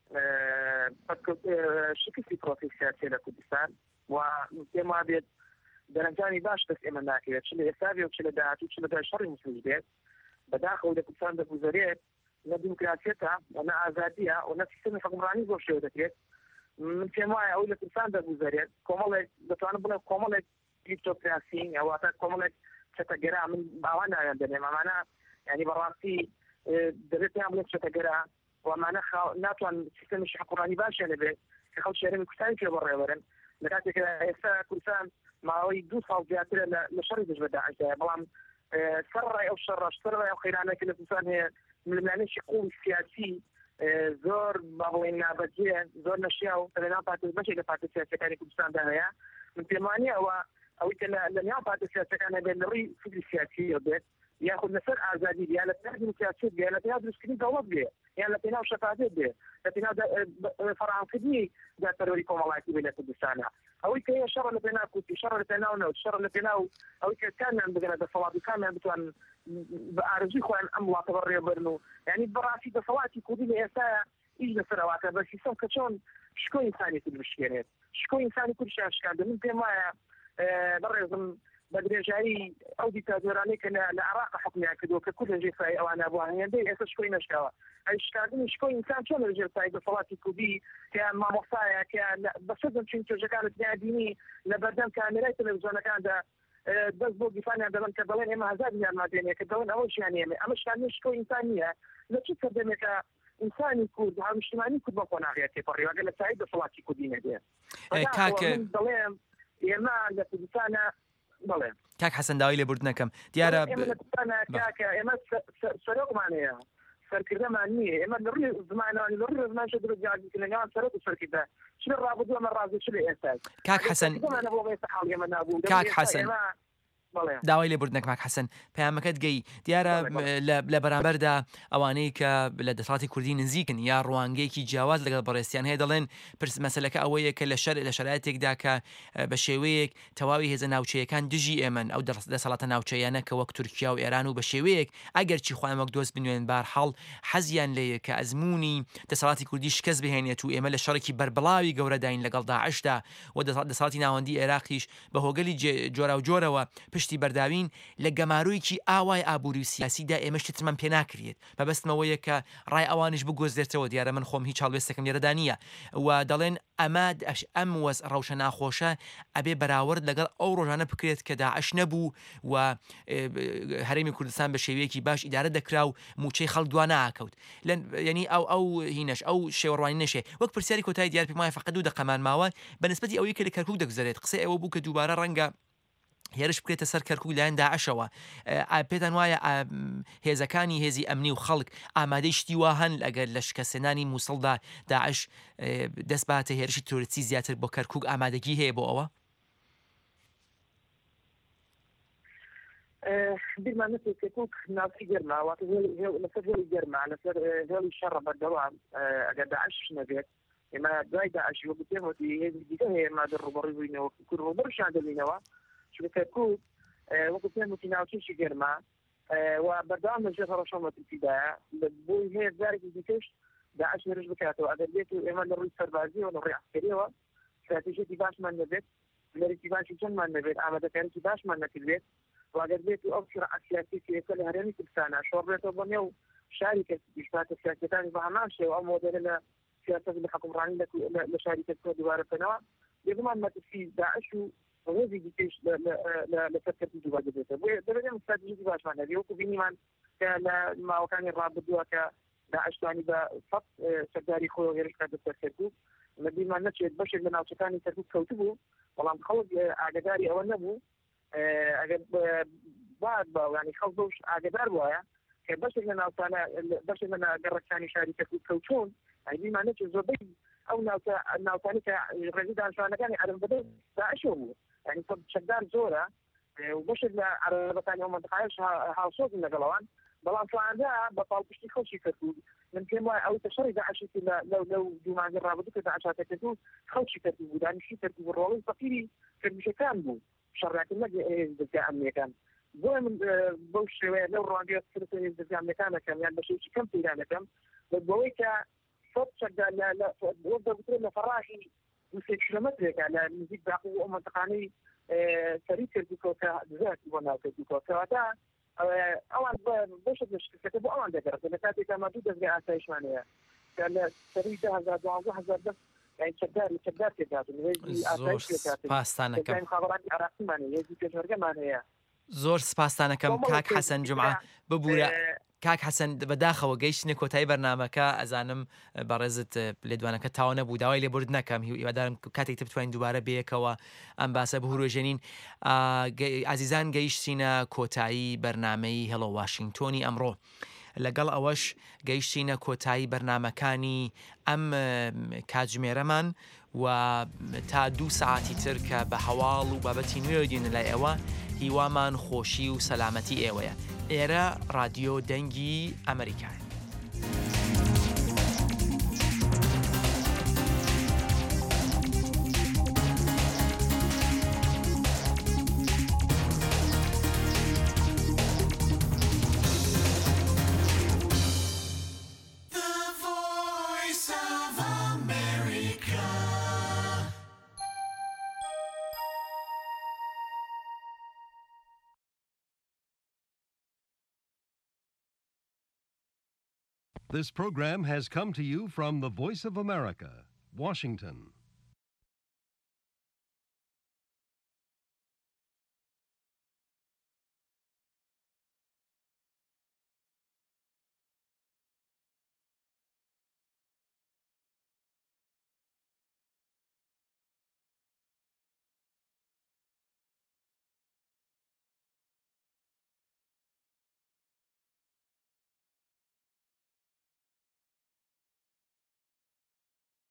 شکستی پرۆسی سیاسی لە کوردستان و پێم وا بێت دەرەنجامی باش دەست ئێمە ناکرێت چ لە ئێستاوی و چ لە داهاتوو چ لە دوای شەڕی مسلوش بێت بەداخەوە لە کوردستان دەگوزارێت نە دیموکراسیەتە و نە ئازادیە و نە سیستەمی حکومڕانی زۆر شێوە دەکرێت من پێم وایە ئەوەی لە کوردستان دەگوزارێت کۆمەڵێک دەتوانم بڵێم کۆمەڵێک کلیپتۆکراسی ئەواتە کۆمەڵێک چەتەگەرا من باوان ناویان دەنێم ئەمانە یعنی بەڕاستی دەبێت پێیان بڵێت چەتەگەرا وەمانە ناتوان سیستەمی حکومڕانی باشیان لەبێت کە خەڵک شێرەمی کوردستانی پێ بەڕێوەرن لە کاتێکە ئێستا کوردستان ماوەی دوو ساڵ زیاترە لە شەڕی دژ بە داعشدایە بەڵام سەرڕای ئەو شەڕەش سەرڕای ئەو خەیرانەکە لە کوردستان هەیە ململانێکی قوڵ سیاسی زۆر با بڵێن نابەجێ زۆر نەشیا و لەناو پارتە بەشێک لە پارتە سیاسیەکانی کوردستاندا هەیە من پێم وانییە ئەوە ئەوەی کە لە نێوان پارتە سیاسیەکان هەبێت لە ڕووی فکری سیاسی بێت یاخود لەسەر ئازادی یا لە پێناو دیموکراسی بێ لە پێناو دروستکردنی دەوڵەت بێ یان لە پێناو شەفافیت بێ لە پێناو فەرهەمکردنی دادپەروەری کۆمەڵایەتی بێ لە کوردستانە ئەوەی کە شەڕ لە پێناو کوردی شەڕ لە پێناو نەوت شەڕ لە پێناو ئەوەی کە کامیان بگەنە دەسەڵاتی کامیان بتوان بە ئارەزوی خۆیان ئەم وڵاتە بەڕێوەبرن و یعنی بەڕاستی دەسەڵاتی کوردی لە ئێستایە هیچ لەسەرەواتە بە سیستەم کە چۆن شکۆی ئینسانی کورد بشکێنێت شکۆی ئینسانی کوردیان شکاندە من پێم وایە بەڕێزم بە درێژایی ئەو دیکتاتۆرانەی کە لە عێراق حکمیان کردووە کە کورد لەژێر سای ئەوانە بووە هێندەی ئێستا شکۆی نەشکاوە ئەی شکاندنی شکۆی ئینسان چۆن لەژێر سای دەسەڵاتی کوردی کە مامۆستایە کە بەسەر چین تۆژەکان دنیا دینی لە بەردەم کامێرای تەلەڤیزیۆنەکاندا دەست بۆ گیفانیان دەبن کە دەڵێن ئێمە هەزار یارمەدێنێ کە دەڵێن ئەوە ژیان ئێمە ئەمە شکاندنی شکۆی ئینسان نییە لە چ سەردەمێکە ئینسانی کورد هاونیشتمانی کورد بە خۆناغێت تێپەڕی وەگە لە سای دەسەڵاتی کوردی نەبێت دەڵێم ئێمە لە کوردستانە کاک حەسەن داوای لێبوردنەکەم دیارە ئێمە سەرۆکمانەیە سەرکردەمان نییە ئێمە لە ڕووی زمانانی لە ڕووی زمان شدرو جاگیکردنەوەیان سەرەت و سەرکردە چ لە ڕابردووە ئەمە ڕازی چ لە ئێستا کاک حەسەن کاک حەسەن داوای لێبوردنەک ماک حەسەن پەیامەکەت گەی دیارە لە بەرامبەردا ئەوانەی کە لە دەسەڵاتی کوردی نزیکن یا ڕوانگەیەکی جیاواز لەگەڵ بەڕێستیان هەیە دەڵێن پرس مەسەلەکە ئەوەیە کە لە شەر لە شەرایەتێکدا کە بە شێوەیەک تەواوی هێزە ناوچەیەکان دژی ئێمن ئەو دەسەڵاتە ناوچەیانە کە وەک تورکیا و ئێران و بە شێوەیەک ئەگەر چی خۆیان وەک دۆست بنوێن بارحاڵ حەزیان لێیە کە ئەزمموی دەسەڵاتی کوردی شکست بهێنێت و ئێمە لە شەڕێکی بەربڵاوی گەورەداین لەگەڵ داعشدا و دەسەڵاتی ناوەندی عێراقیش بە هۆگەلی جۆرا و جۆرەوە پشتی بەرداوین لە گەمارویکی ئاوای ئابووری و سیاسیدا ئێمە شتمان پێ ناکرێت بەبەستمەوەیە کە ڕای ئەوانش بگۆزدێتەوە دیارە من خۆم هیچ هەڵوێستەکەم لێرەدا نییە و دەڵێن ئەمە ئەم وەز ڕەوشە ناخۆشە ئەبێ بەراورد لەگەڵ ئەو ڕۆژانە بکرێت کە داعش نەبوو و هەرێمی کوردستان بە شێوەیەکی باش ئیدارە دەکرا و موچەی خەڵک ناکەوت ینی ئەو ئەو هینەش ئەو شێوەڕوانی نەشێ وەک پرسیاری کۆتایی دیار پێمای فقط دوو دەقەمان ماوە بەنسبەتی ئەوەی کە لە کەرکووک دەگوزارێت قسە ئەوە بوو کە دووبارە ڕەنگە هێرش بکرێتە سەر کەرکووک لایەن داعشەوە پێتان وایە هێزەکانی هێزی ئەمنی و خەڵک ئامادەی شتی وا هەن ئەگەر لە شکەسێنانی مووسڵدا داعش دەست باتە هێرشی تۆرەتی زیاتر بۆ کەرکووک ئامادەگی هەیە بۆ ئەوە بیرمان نەچێت کەرکووک ناوچەی گەرماوە لەسەر هێڵی گەرما لەسەر هێڵی شەڕە بەردەوام ئەگەر داعش نەبێت ئێمە دوای داعشی وەکو پێم وتی هێزی دیکە هەیە ئێمە ڕوبەڕووی بووینەوە کورد ڕوبەڕشان دەبینەوە چونکە کەرکووک وەکو پێم وتی ناوچەیەکی گەرما و بەردەوام لەژێر هەڕەشەمەتیدایە بۆی هەیە جارێکی دیکەش داعش هێرش بکاتەوە ئەگەر بێت و ئێمە لە ڕووی سەربازیەوە لە ڕووی عسکەریەوە استراتیژیەکی باشمان نەبێت لەرێکی باشی چەندمان نەبێت ئامادەکاریی باشمان نەکردێت واگەر بێت و ئەو سیاسی کێکە لە هەرێمی کوردستانە شۆڕێتەوە بۆ نێو شاری کەسیشتاتە سیاسەتانی بە هەمان شێوە ئەو مۆدێلە لە سیاست لە حکومڕانی لە شاری کەسەوە دووبارە بکەنەوە بێگومان مەترسی داعش و ڕۆژی دیکەش لەسەر کەسی دووبارە دەبێتەوە بۆیە دەبێت استراتیژی باشمان هەبێ وەکو بینیمان کە لە ماوەکانی ڕابردووە کە داعش توانی بە سەد سەرداری خۆی هێرش کات لەسەر کەرکووک مەبیمان نەچێت بەشێک لە ناوچەکانی کەرکووک کەوتبوو بەڵام خەڵک ئاگداری ئەوە نەبوو ئەگەر بعد بە ینی خەڵک بەش ئاگدار وایە کە بەشێک لە ناوچانە بەشێک لە گەڕەکانی شاری کەرکووک کەوتون ئەیبیمان نەچێت زۆربەی ئەو ناوچانی کە ڕێزی دانیشتوانەکانی عەرب بەدەست داعشەوە بوو ینی شەکدار زۆرە و بەشێک لە عەرەبەکانی ئەو مەنتیقەیەش هاوسۆزن لەگەڵەوان بەڵام تواندا بە پاڵپشتی خەڵکی کەرکووک من پێم وایە ئەو تەشەڕی داعشی لەو لەو دوو مانگی ڕابردوو کە داعش هاتە کەرکووک خەڵکی کەرکووک بوو دانیشتوی کەرکووک ڕۆڵەی فەقیری کردوشەکان بوو شەڕاکردن نەک دەستگای ئەمنیەکان بۆیە من بەو شێوەیە لەو ڕوانگەیە سرەتە دەستگای ئەمنیەکانەکەم یان بەشێکی کەم پەیدانەکەم بەوەی کە سەد شەکدا وەک دەگوترێت لە فەڕاشی دو سێ کیلۆمەترێکە لە نزیک باقی ئەو مەنتیقانەی سەری کەرکووکەوە کە دزات بۆ ناو کەرکووکەوە کەواتە ئەوان بەشێک لە شکستەکە بۆ ئەوان دەگەڕێت لە کاتێکا ما دوو دەستگای ئاسایشمان هەیە کە لە سەری ده هەزار دوانزە هەزار دەست یعنی چەکدار چەکدار تێکاتن هێزی ئاسایش تێکاتن پاسانەکەم خابڕانی عراقیمان هەیە هێزی پێشمەرگەمان هەیە زۆر سپاسانەکەم کاک حەسەن جومعە ببوورە کاک حەسەن بەداخەوە گەیشتنە کۆتایی بەرنامەکە ئەزانم بەڕێزت لێدوانەکە تاوە نەبوو داوای لێبورد نەکەم هیوادارم کاتێک بتوانین دووبارە بەیەکەوە ئەم باسە بهورۆژێنین عزیزان گەیشتینە کۆتایی بەرنامەی هەڵۆ واشنگتۆنی ئەمڕۆ لەگەڵ ئەوەش گەیشتینە کۆتایی بەرنامەکانی ئەم کاتژمێرەمان و تا دوو ساعتی تر کە بە هەواڵ و بابەتی نوێ دێن لای ئێوە هیوامان خۆشی و سەلامەتی ئێوەیە ئێرە رادیۆ دەنگی ئەمریکای This program has come to you from the Voice of America, Washington.